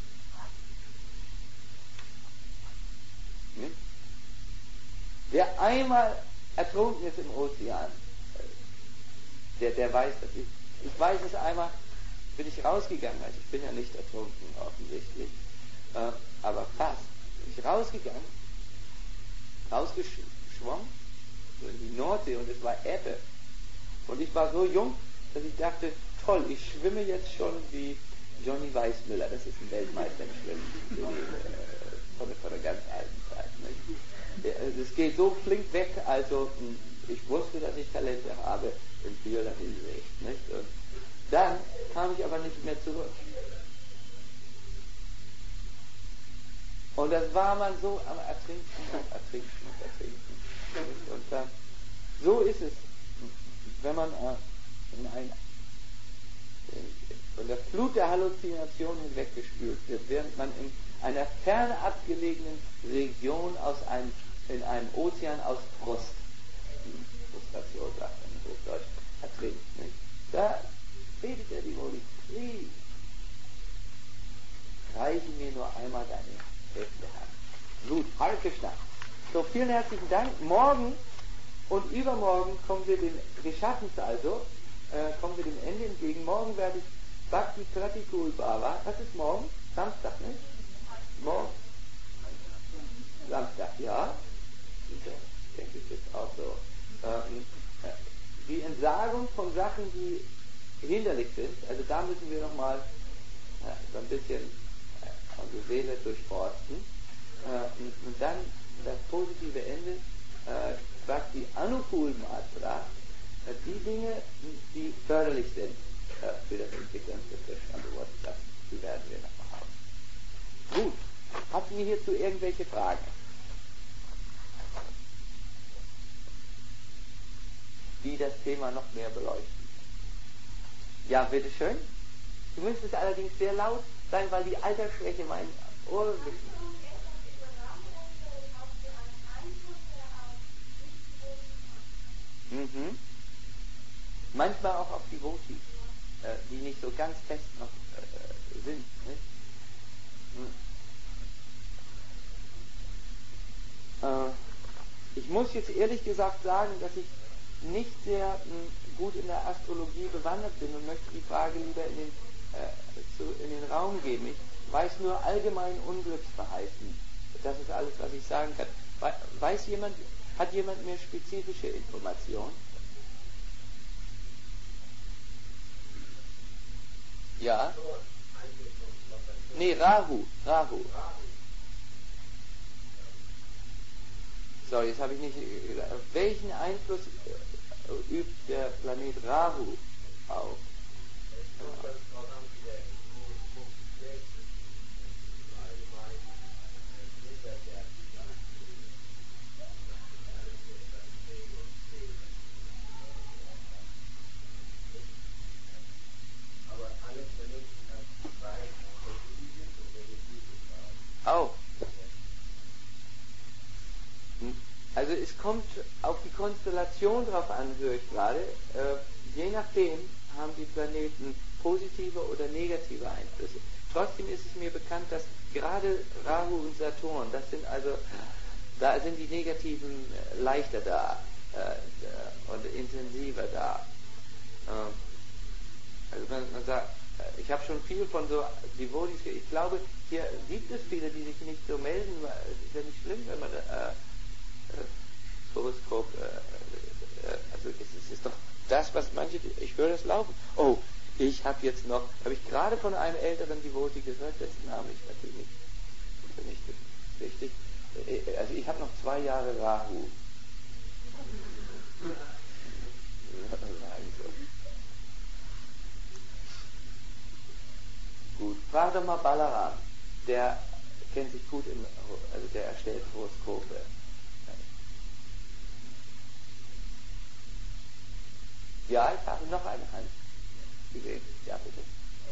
Hm? Wer einmal ertrunken ist im Ozean, der, der weiß, dass ich, ich weiß es einmal, bin ich rausgegangen, also ich bin ja nicht ertrunken offensichtlich, äh, aber fast, bin ich rausgegangen, rausgeschwommen, so in die Nordsee, und es war Ebbe. Und ich war so jung, dass ich dachte, toll, ich schwimme jetzt schon wie Johnny Weissmüller, das ist ein Weltmeister im Schwimmen, äh, von, von der ganz alten Zeit. Nicht? Es geht so flink weg, also ich wusste, dass ich Talente habe in vielerlei Hinsicht. Nicht? Und dann kam ich aber nicht mehr zurück. Und das war man so am Ertrinken und Ertrinken und Ertrinken. Nicht? Und dann, so ist es, wenn man äh, in ein, von der Flut der Halluzination hinweggespült wird, während man in einer fern abgelegenen Region aus einem, in einem Ozean aus Frust, Frustration sagt man in Hochdeutsch, ertrinkt. Nicht? Da betet der Devotee, please, reiche mir nur einmal deine helfende Hand. Gut, Hare Krishna. So, vielen herzlichen Dank. Morgen und übermorgen kommen wir dem, wir schaffen es also, äh, kommen wir dem Ende entgegen. Morgen werde ich Bhakti Pratikul Bhava, was ist morgen? Samstag, nicht? Morgen? Samstag, ja. Ich denke, es ist auch so. Ähm, die Entsagung von Sachen, die hinderlich sind, also da müssen wir nochmal äh, so ein bisschen äh, unsere Seele durchforsten. Äh, und, und dann das positive Ende, äh, Bhakti Anukul Matra, äh, die Dinge, die förderlich sind äh, für das Entwickeln des Krishna-Bewusstseins, die werden wir noch haben. Gut, habt ihr hierzu irgendwelche Fragen? Die das Thema noch mehr beleuchten. Ja, bitteschön. Du müsstest allerdings sehr laut sein, weil die Altersschwäche mein Ohr Mhm. Manchmal auch auf Devotees, äh, die nicht so ganz fest noch äh, sind. Nicht? Hm. Äh, ich muss jetzt ehrlich gesagt sagen, dass ich nicht sehr mh, gut in der Astrologie bewandert bin und möchte die Frage lieber in den, äh, zu, in den Raum geben. Ich weiß nur allgemein unglücksverheißen. Das ist alles, was ich sagen kann. Weiß jemand, hat jemand mehr spezifische Informationen? Ja? Nee, Rahu. Rahu. So, jetzt habe ich nicht. Welchen Einfluss übt der Planet Rahu auf? Auch. Also es kommt auf die Konstellation drauf an, höre ich gerade. Äh, je nachdem haben die Planeten positive oder negative Einflüsse. Trotzdem ist es mir bekannt, dass gerade Rahu und Saturn, das sind also, da sind die negativen leichter da äh, und intensiver da. Äh, also man, man sagt, ich habe schon viel von so Devotees, ich glaube, hier gibt es viele, die sich nicht so melden, weil es ist ja nicht schlimm, wenn man äh, äh, Horoskop, äh, äh, also es, es ist doch das, was manche, ich höre das laufen. Oh, ich habe jetzt noch, habe ich gerade von einem älteren Devotee gehört, dessen Name ich natürlich nicht, nicht wichtig. Also ich habe noch zwei Jahre Rahu. Gut, frag doch mal Balaram. Der kennt sich gut im, also der erstellt Horoskope. Ja, ich habe noch eine Hand gesehen. Ja, bitte.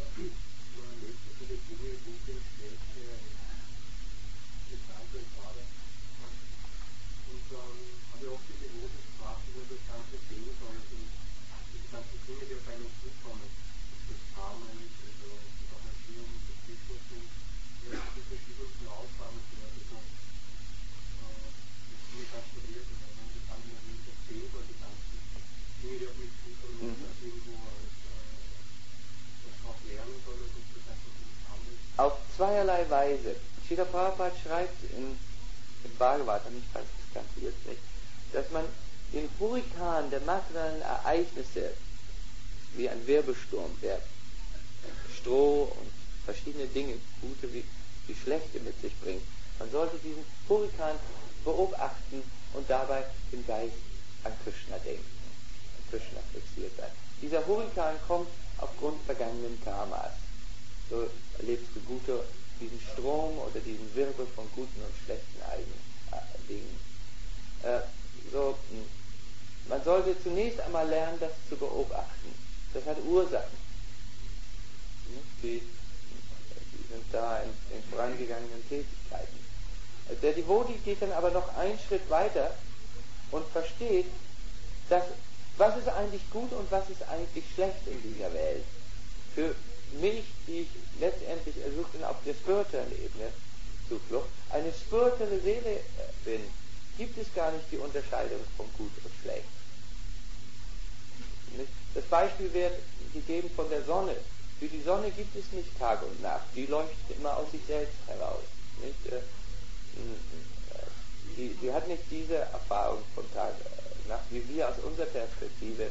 Auf zweierlei Weise. Srila Prabhupada schreibt in, im Bhagavatam, ich weiß das Ganze jetzt nicht, dass man den Hurrikan der materiellen Ereignisse, wie ein Wirbelsturm, der Stroh und verschiedene Dinge, gute wie, wie schlechte mit sich bringt, man sollte diesen Hurrikan beobachten und dabei im Geist an Krishna denken, an Krishna fixiert sein. Dieser Hurrikan kommt aufgrund vergangenen Karmas. So erlebst du gute, diesen Strom oder diesen Wirbel von guten und schlechten eigenen äh, Dingen. Äh, so, man sollte zunächst einmal lernen, das zu beobachten. Das hat Ursachen. Die, die sind da in, in vorangegangenen Tätigkeiten. Der Devotee geht dann aber noch einen Schritt weiter und versteht, dass, was ist eigentlich gut und was ist eigentlich schlecht in dieser Welt. Für mich, die ich letztendlich ersucht bin, auf der spirituellen Ebene Zuflucht, eine spirituelle Seele bin, gibt es gar nicht die Unterscheidung von gut und schlecht. Das Beispiel wird gegeben von der Sonne. Für die Sonne gibt es nicht Tag und Nacht, die leuchtet immer aus sich selbst heraus. Nicht? Die, die hat nicht diese Erfahrung von Tag und Nacht, wie wir aus unserer Perspektive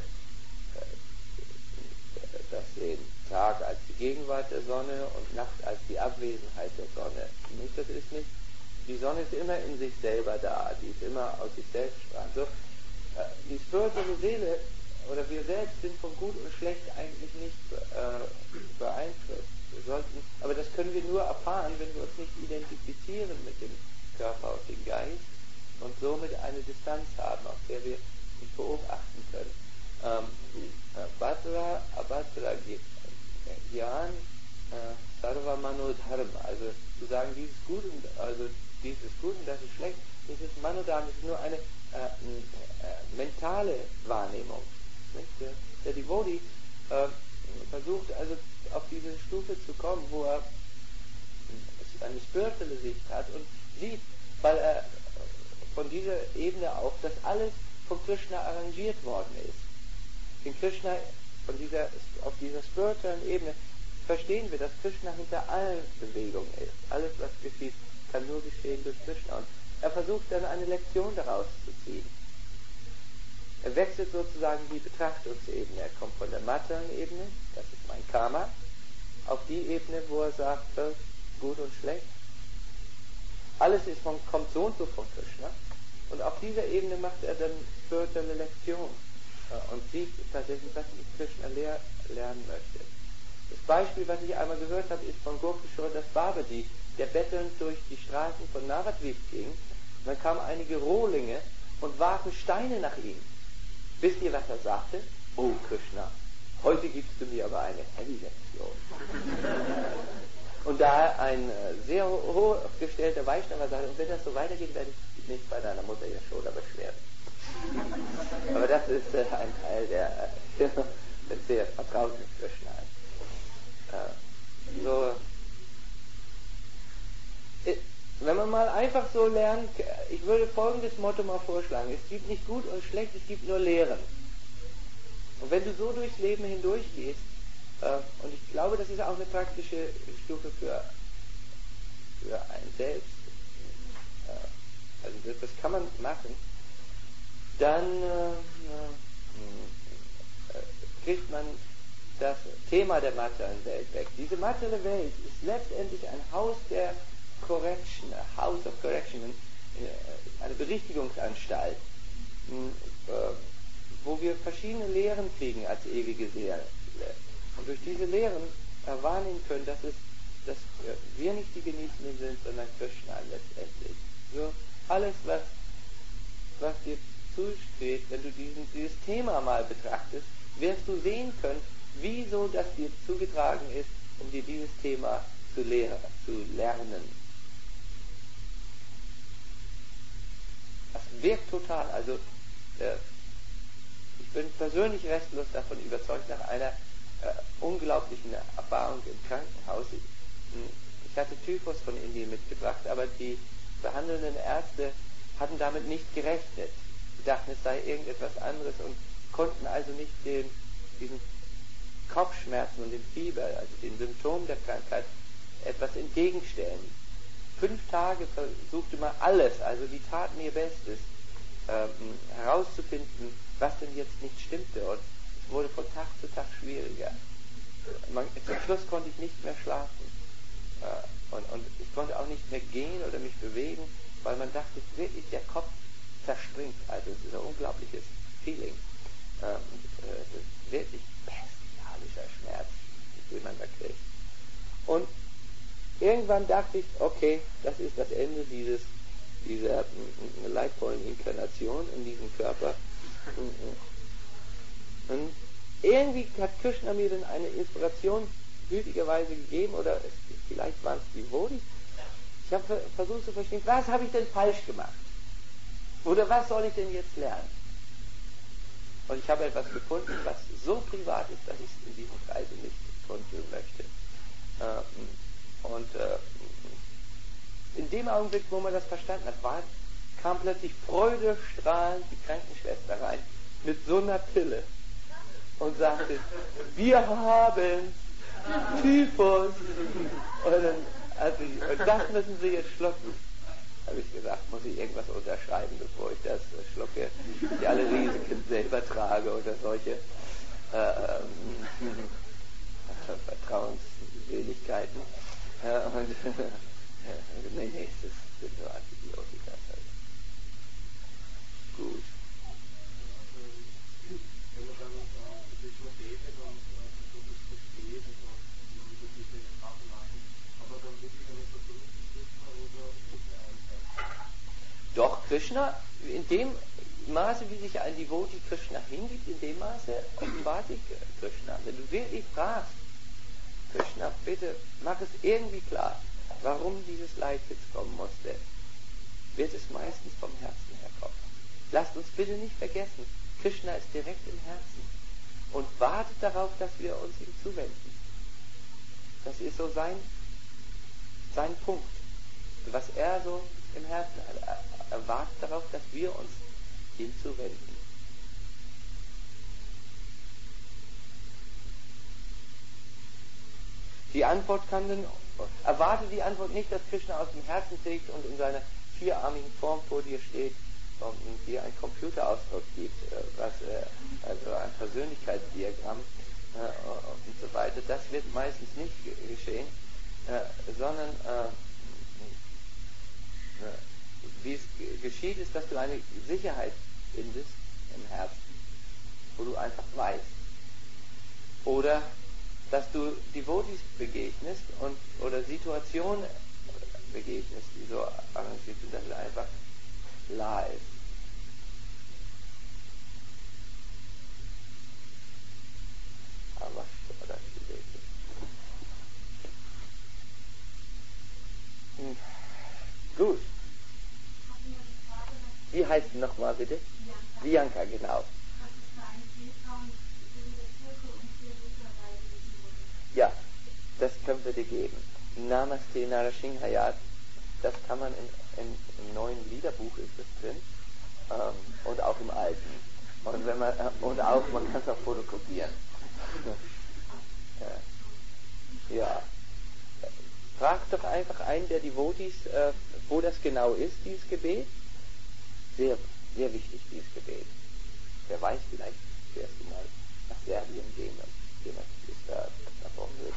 das sehen. Tag als die Gegenwart der Sonne und Nacht als die Abwesenheit der Sonne. Nicht, das ist nicht, die Sonne ist immer in sich selber da, die ist immer aus sich selbst strahlend. So, die spirituelle Seele oder wir selbst sind von gut und schlecht eigentlich nicht äh, beeinflusst. Wir sollten, aber das können wir nur erfahren, wenn wir uns nicht identifizieren mit dem Körper und dem Geist und somit eine Distanz haben, auf der wir nicht beobachten können. Ähm, Bhadra, Abhadra, Gyan, Sarva Manodharma, also zu sagen, dies ist gut und also dies ist gut und das ist schlecht, das ist Manodharma, das ist nur eine äh, äh, mentale Wahrnehmung. Nicht? Der, der Devotee äh, versucht also auf diese Stufe zu kommen, wo er eine spirituelle Sicht hat und sieht, weil er von dieser Ebene auf, dass alles von Krishna arrangiert worden ist. In Krishna, von dieser, auf dieser spirituellen Ebene, verstehen wir, dass Krishna hinter allen Bewegungen ist. Alles, was geschieht, kann nur geschehen durch Krishna. Und er versucht dann eine Lektion daraus zu ziehen. Er wechselt sozusagen die Betrachtungsebene. Er kommt von der materiellen Ebene, das ist mein Karma, auf die Ebene, wo er sagt, gut und schlecht. Alles ist von, kommt so und so von Krishna. Und auf dieser Ebene macht er dann spirituelle Lektion und sieht tatsächlich, was ich Krishna lehr, lernen möchte. Das Beispiel, was ich einmal gehört habe, ist von Gopkishore Das Babadi, der bettelnd durch die Straßen von Navadvip ging. Und dann kamen einige Rohlinge und warfen Steine nach ihm. Wisst ihr, was er sagte? Oh Krishna, heute gibst du mir aber eine Heavy-Lektion. Und da ein sehr hochgestellter Vaishnava sagte, und wenn das so weitergeht, werde ich mich bei deiner Mutter Yashoda beschweren. Aber das ist äh, ein Teil, der äh, sehr vertraut mit Krishna ist. Äh, so, äh, wenn man mal einfach so lernt, ich würde folgendes Motto mal vorschlagen: Es gibt nicht gut und schlecht, es gibt nur Lehren. Und wenn du so durchs Leben hindurchgehst, äh, und ich glaube, das ist auch eine praktische Stufe für, für ein Selbst, äh, also das, das kann man machen, dann äh, äh, kriegt man das Thema der materiellen Welt weg. Diese materielle Welt ist letztendlich ein Haus der Correction, a House of Correction, eine Berichtigungsanstalt, äh, wo wir verschiedene Lehren kriegen als ewige Seele. Und durch diese Lehren äh, wahrnehmen können, dass, es, dass äh, wir nicht die Genießenden sind, sondern Krishna letztendlich. So alles, was, was dir zusteht, wenn du diesen, dieses Thema mal betrachtest, wirst du sehen können, wieso das dir zugetragen ist, um dir dieses Thema zu lehren, zu lernen. Das wirkt total. Also äh, ich bin persönlich restlos davon überzeugt, nach einer äh, unglaublichen Erfahrung im Krankenhaus. Ich, ich hatte Typhus von Indien mitgebracht, aber die behandelnden Ärzte hatten damit nicht gerechnet. Sie dachten, es sei irgendetwas anderes und konnten also nicht den, diesen Kopfschmerzen und dem Fieber, also den Symptomen der Krankheit, etwas entgegenstellen. Fünf Tage versuchte man alles, also die taten ihr Bestes, ähm, herauszufinden, was denn jetzt nicht stimmte. Und es wurde von Tag zu Tag schwieriger. Man, zum Schluss konnte ich nicht mehr schlafen. Äh, und, und ich konnte auch nicht mehr gehen oder mich bewegen, weil man dachte, wirklich der Kopf zerspringt. Also es ist ein unglaubliches Feeling. Ähm, äh, wirklich bestialischer Schmerz, den man da kriegt. Und irgendwann dachte ich, okay, das ist das Ende dieses, dieser m, leidvollen Inkarnation in diesem Körper. Und irgendwie hat Krishna mir dann eine Inspiration gütigerweise gegeben, oder es, vielleicht waren es die Devotees. Ich habe versucht zu verstehen, was habe ich denn falsch gemacht? Oder was soll ich denn jetzt lernen? Und ich habe etwas gefunden, was so privat ist, dass ich es in diesem Kreise nicht kundtun möchte. Und in dem Augenblick, wo man das verstanden hat, war, kam plötzlich freudestrahlend die Krankenschwester rein mit so einer Pille und sagte, wir haben Typhus. Und, dann, also, und das müssen Sie jetzt schlucken. Habe ich gesagt, muss ich irgendwas unterschreiben, bevor ich das schlucke, ich alle Risiken selber trage oder solche äh, Vertrauensseligkeiten. Äh, und äh, nee, nee, es sind nur Antibiotika. Also. Gut. Doch, Krishna, in dem Maße, wie sich ein Devotee Krishna hingibt, in dem Maße offenbart sich Krishna. Wenn du wirklich fragst, Krishna, bitte mach es irgendwie klar, warum dieses Leid jetzt kommen musste, wird es meistens vom Herzen herkommen. Lasst uns bitte nicht vergessen, Krishna ist direkt im Herzen. und wartet darauf, dass wir uns ihm zuwenden. Das ist so sein, sein Punkt, was er so im Herzen hat. Er, er wartet darauf, dass wir uns ihm zuwenden. Die Antwort kann dann, erwarte die Antwort nicht, dass Krishna aus dem Herzen trägt und in seiner vierarmigen Form vor dir steht und dir einen Computerausdruck gibt, was, also ein Persönlichkeitsdiagramm und so weiter. Das wird meistens nicht geschehen, sondern wie es geschieht, ist, dass du eine Sicherheit findest im Herzen, wo du einfach weißt. Oder dass du Devotees begegnest und, oder Situationen begegnest, die so arrangiert sind, dass es einfach klar ist. Aber das ist wirklich. Hm. Gut. Wie heißt sie nochmal bitte? Bianca, genau. Ja, das können wir dir geben. Namaste Narashinghayat, das kann man in, in, im neuen Liederbuch ist das drin ähm, und auch im alten. Und wenn man äh, und auch man kann es auch fotokopieren. ja. ja. Frag doch einfach einen der Devotees, äh, wo das genau ist, dieses Gebet. Sehr, sehr wichtig, dieses Gebet. Wer weiß, vielleicht fährst du mal nach Serbien gehen und jemand ist da davon wird.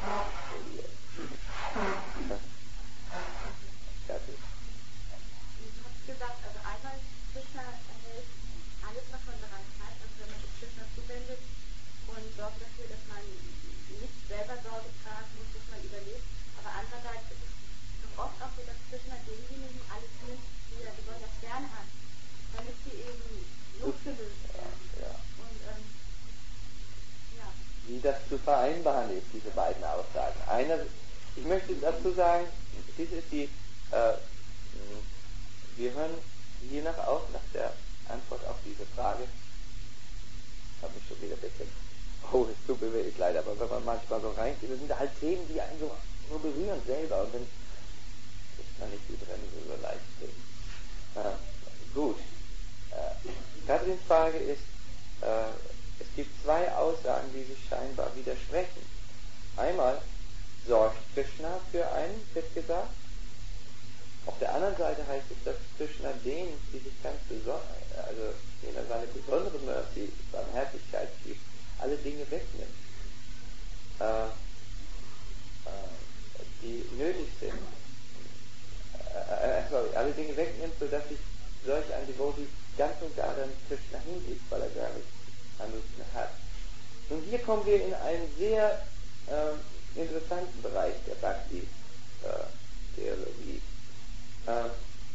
Fertig.
Du hast gesagt, also einmal Krishna erhält alles, was man bereit hat, also wenn man sich Krishna zuwendet und sorgt dafür, dass man nicht selber Sorge tragen muss, dass man überlebt. Aber andererseits ist es doch oft auch so, dass Krishna denjenigen alles nimmt, die er besonders gern hat, damit sie eben losgelöst werden.
Ja, ja.
Und ähm, ja.
Wie das zu vereinbaren ist, diese beiden Aussagen. Einer, ich möchte dazu sagen, dies ist die, äh, wir hören hiernach auf, nach der Antwort auf diese Frage. Ich habe mich schon wieder ein bisschen, oh, es tut mir wirklich leid, aber wenn man manchmal so reingeht, das sind halt Themen, die einen so, so berühren selber und dann ist man nicht die Bremse so leicht drin. Äh, gut. Äh, Katrins Frage ist, äh, es gibt zwei Aussagen, die sich scheinbar widersprechen. Einmal sorgt Krishna für einen, wird gesagt. Auf der anderen Seite heißt es, dass Krishna denen, die sich ganz besonders, also denen er seine besondere Mercy, Barmherzigkeit gibt, alle Dinge wegnimmt, äh, äh, die nötig sind. Äh, äh, sorry, alle Dinge wegnimmt, sodass sich solch ein Devotee ganz und gar dann Krishna hingibt, weil er gar nicht anderes mehr hat. Und hier kommen wir in einen sehr äh, interessanten Bereich der Bhakti-Theologie. Äh,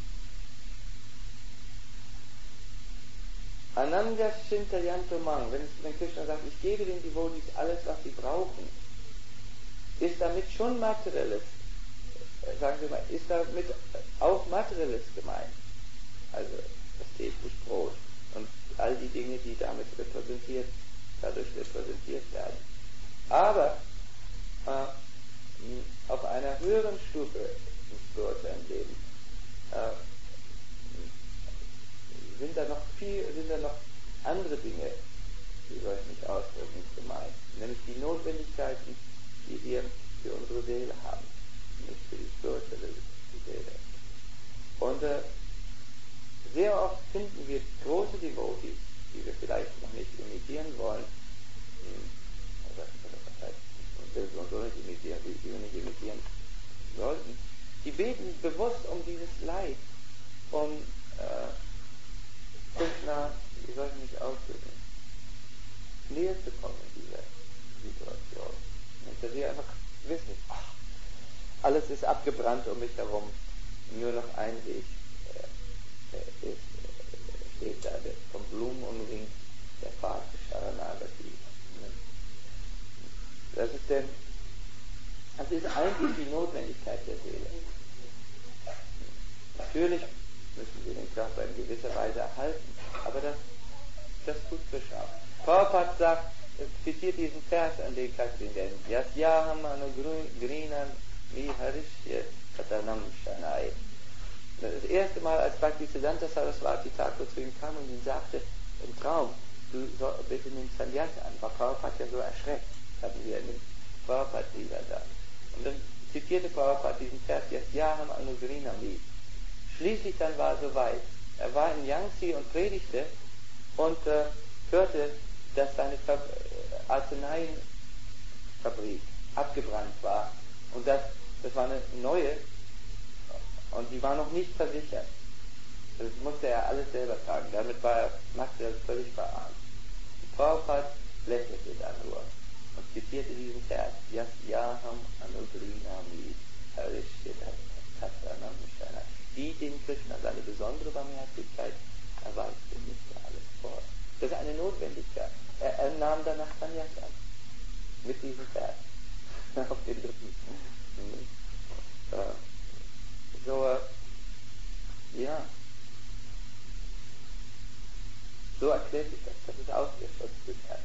Ananda Shintayanto Mang, wenn, wenn Krishna sagt, ich gebe den Devotees alles, was sie brauchen, ist damit schon materielles, äh, sagen wir mal, ist damit auch materielles gemeint. Also das tägliche Brot und all die Dinge, die damit repräsentiert, dadurch repräsentiert werden. Aber äh, auf einer höheren Stufe im spirituellen Leben äh, sind da noch viel, sind da noch andere Dinge, wie soll ich mich ausdrücken, gemeint. Nämlich die Notwendigkeiten, die wir für unsere Seele haben, nicht für die spirituelle Seele. Und äh, sehr oft finden wir große Devotees, die wir vielleicht noch nicht imitieren wollen, oder was heißt, wir so nicht imitieren, die wir nicht imitieren sollten, die beten bewusst um dieses Leid, um äh, Krishna, wie soll ich mich ausdrücken, näher zu kommen in dieser Situation. Und dass sie einfach wissen, ach, alles ist abgebrannt um mich herum, nur noch ein Weg äh, ist, äh, steht da, der vom Blumen umringt, der Pfad des Sharanagati. Das ist denn, das ist eigentlich die Notwendigkeit der Seele. Natürlich müssen wir den Körper in gewisser Weise erhalten, aber das, das tut Krishna. Prabhupada sagt, zitiert diesen Vers, an den Katrin denkt. Yasyaham anugrinam viharishya satanam shanai. Das erste Mal, als Bhaktisiddhanta Saraswati Thakur zu ihm kam und ihm sagte, im Traum, du soll, bitte nimm Sannyas an. War Prabhupada ja so erschreckt, hatten wir in dem Prabhupada-Lieder da. Und dann zitierte Prabhupada diesen Vers, Yasyaham anugrinam. Schließlich dann war er soweit. Er war in Yangtze und predigte und äh, hörte, dass seine Ver Arzneienfabrik abgebrannt war. Und das, das war eine neue und die war noch nicht versichert. Das musste er alles selber tragen. Damit war er, machte er völlig verarmt. Prabhupada lächelte dann nur und zitierte diesen Vers. Yasyaham anugrinami harishyata tatranam shana. Die dem Krishna seine besondere Barmherzigkeit erweist, dem nicht mehr alles vor. Das ist eine Notwendigkeit. Er, er nahm danach Sannyas an. Mit diesem Vers. Auf den Lippen. So, so ja. So erklärt sich das. Das ist auch der Schutz des Herrn.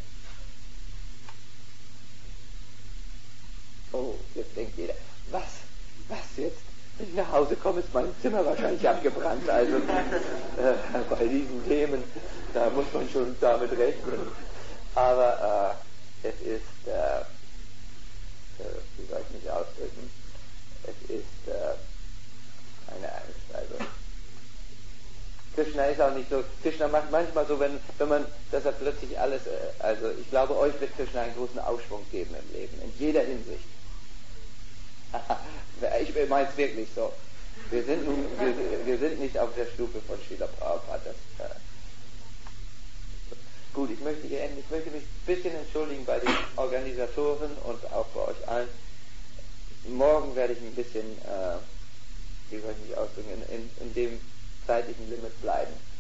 Oh, jetzt denkt jeder, was? Was jetzt? Wenn ich nach Hause komme, ist mein Zimmer wahrscheinlich abgebrannt. Also äh, bei diesen Themen, da muss man schon damit rechnen. Aber äh, es ist, äh, äh, wie soll ich mich ausdrücken, es ist äh, eine Angst. Also Krishna ist auch nicht so, Krishna macht manchmal so, wenn, wenn man, dass er plötzlich alles, äh, also ich glaube, euch wird Krishna einen großen Aufschwung geben im Leben, in jeder Hinsicht. Ich meine es wirklich so. Wir sind, nun, wir, wir sind nicht auf der Stufe von Srila Prabhupada. Das, äh, gut, ich möchte hier enden. Ich möchte mich ein bisschen entschuldigen bei den Organisatoren und auch bei euch allen. Morgen werde ich ein bisschen, äh, wie soll ich mich ausdrücken, in, in, in dem zeitlichen Limit bleiben.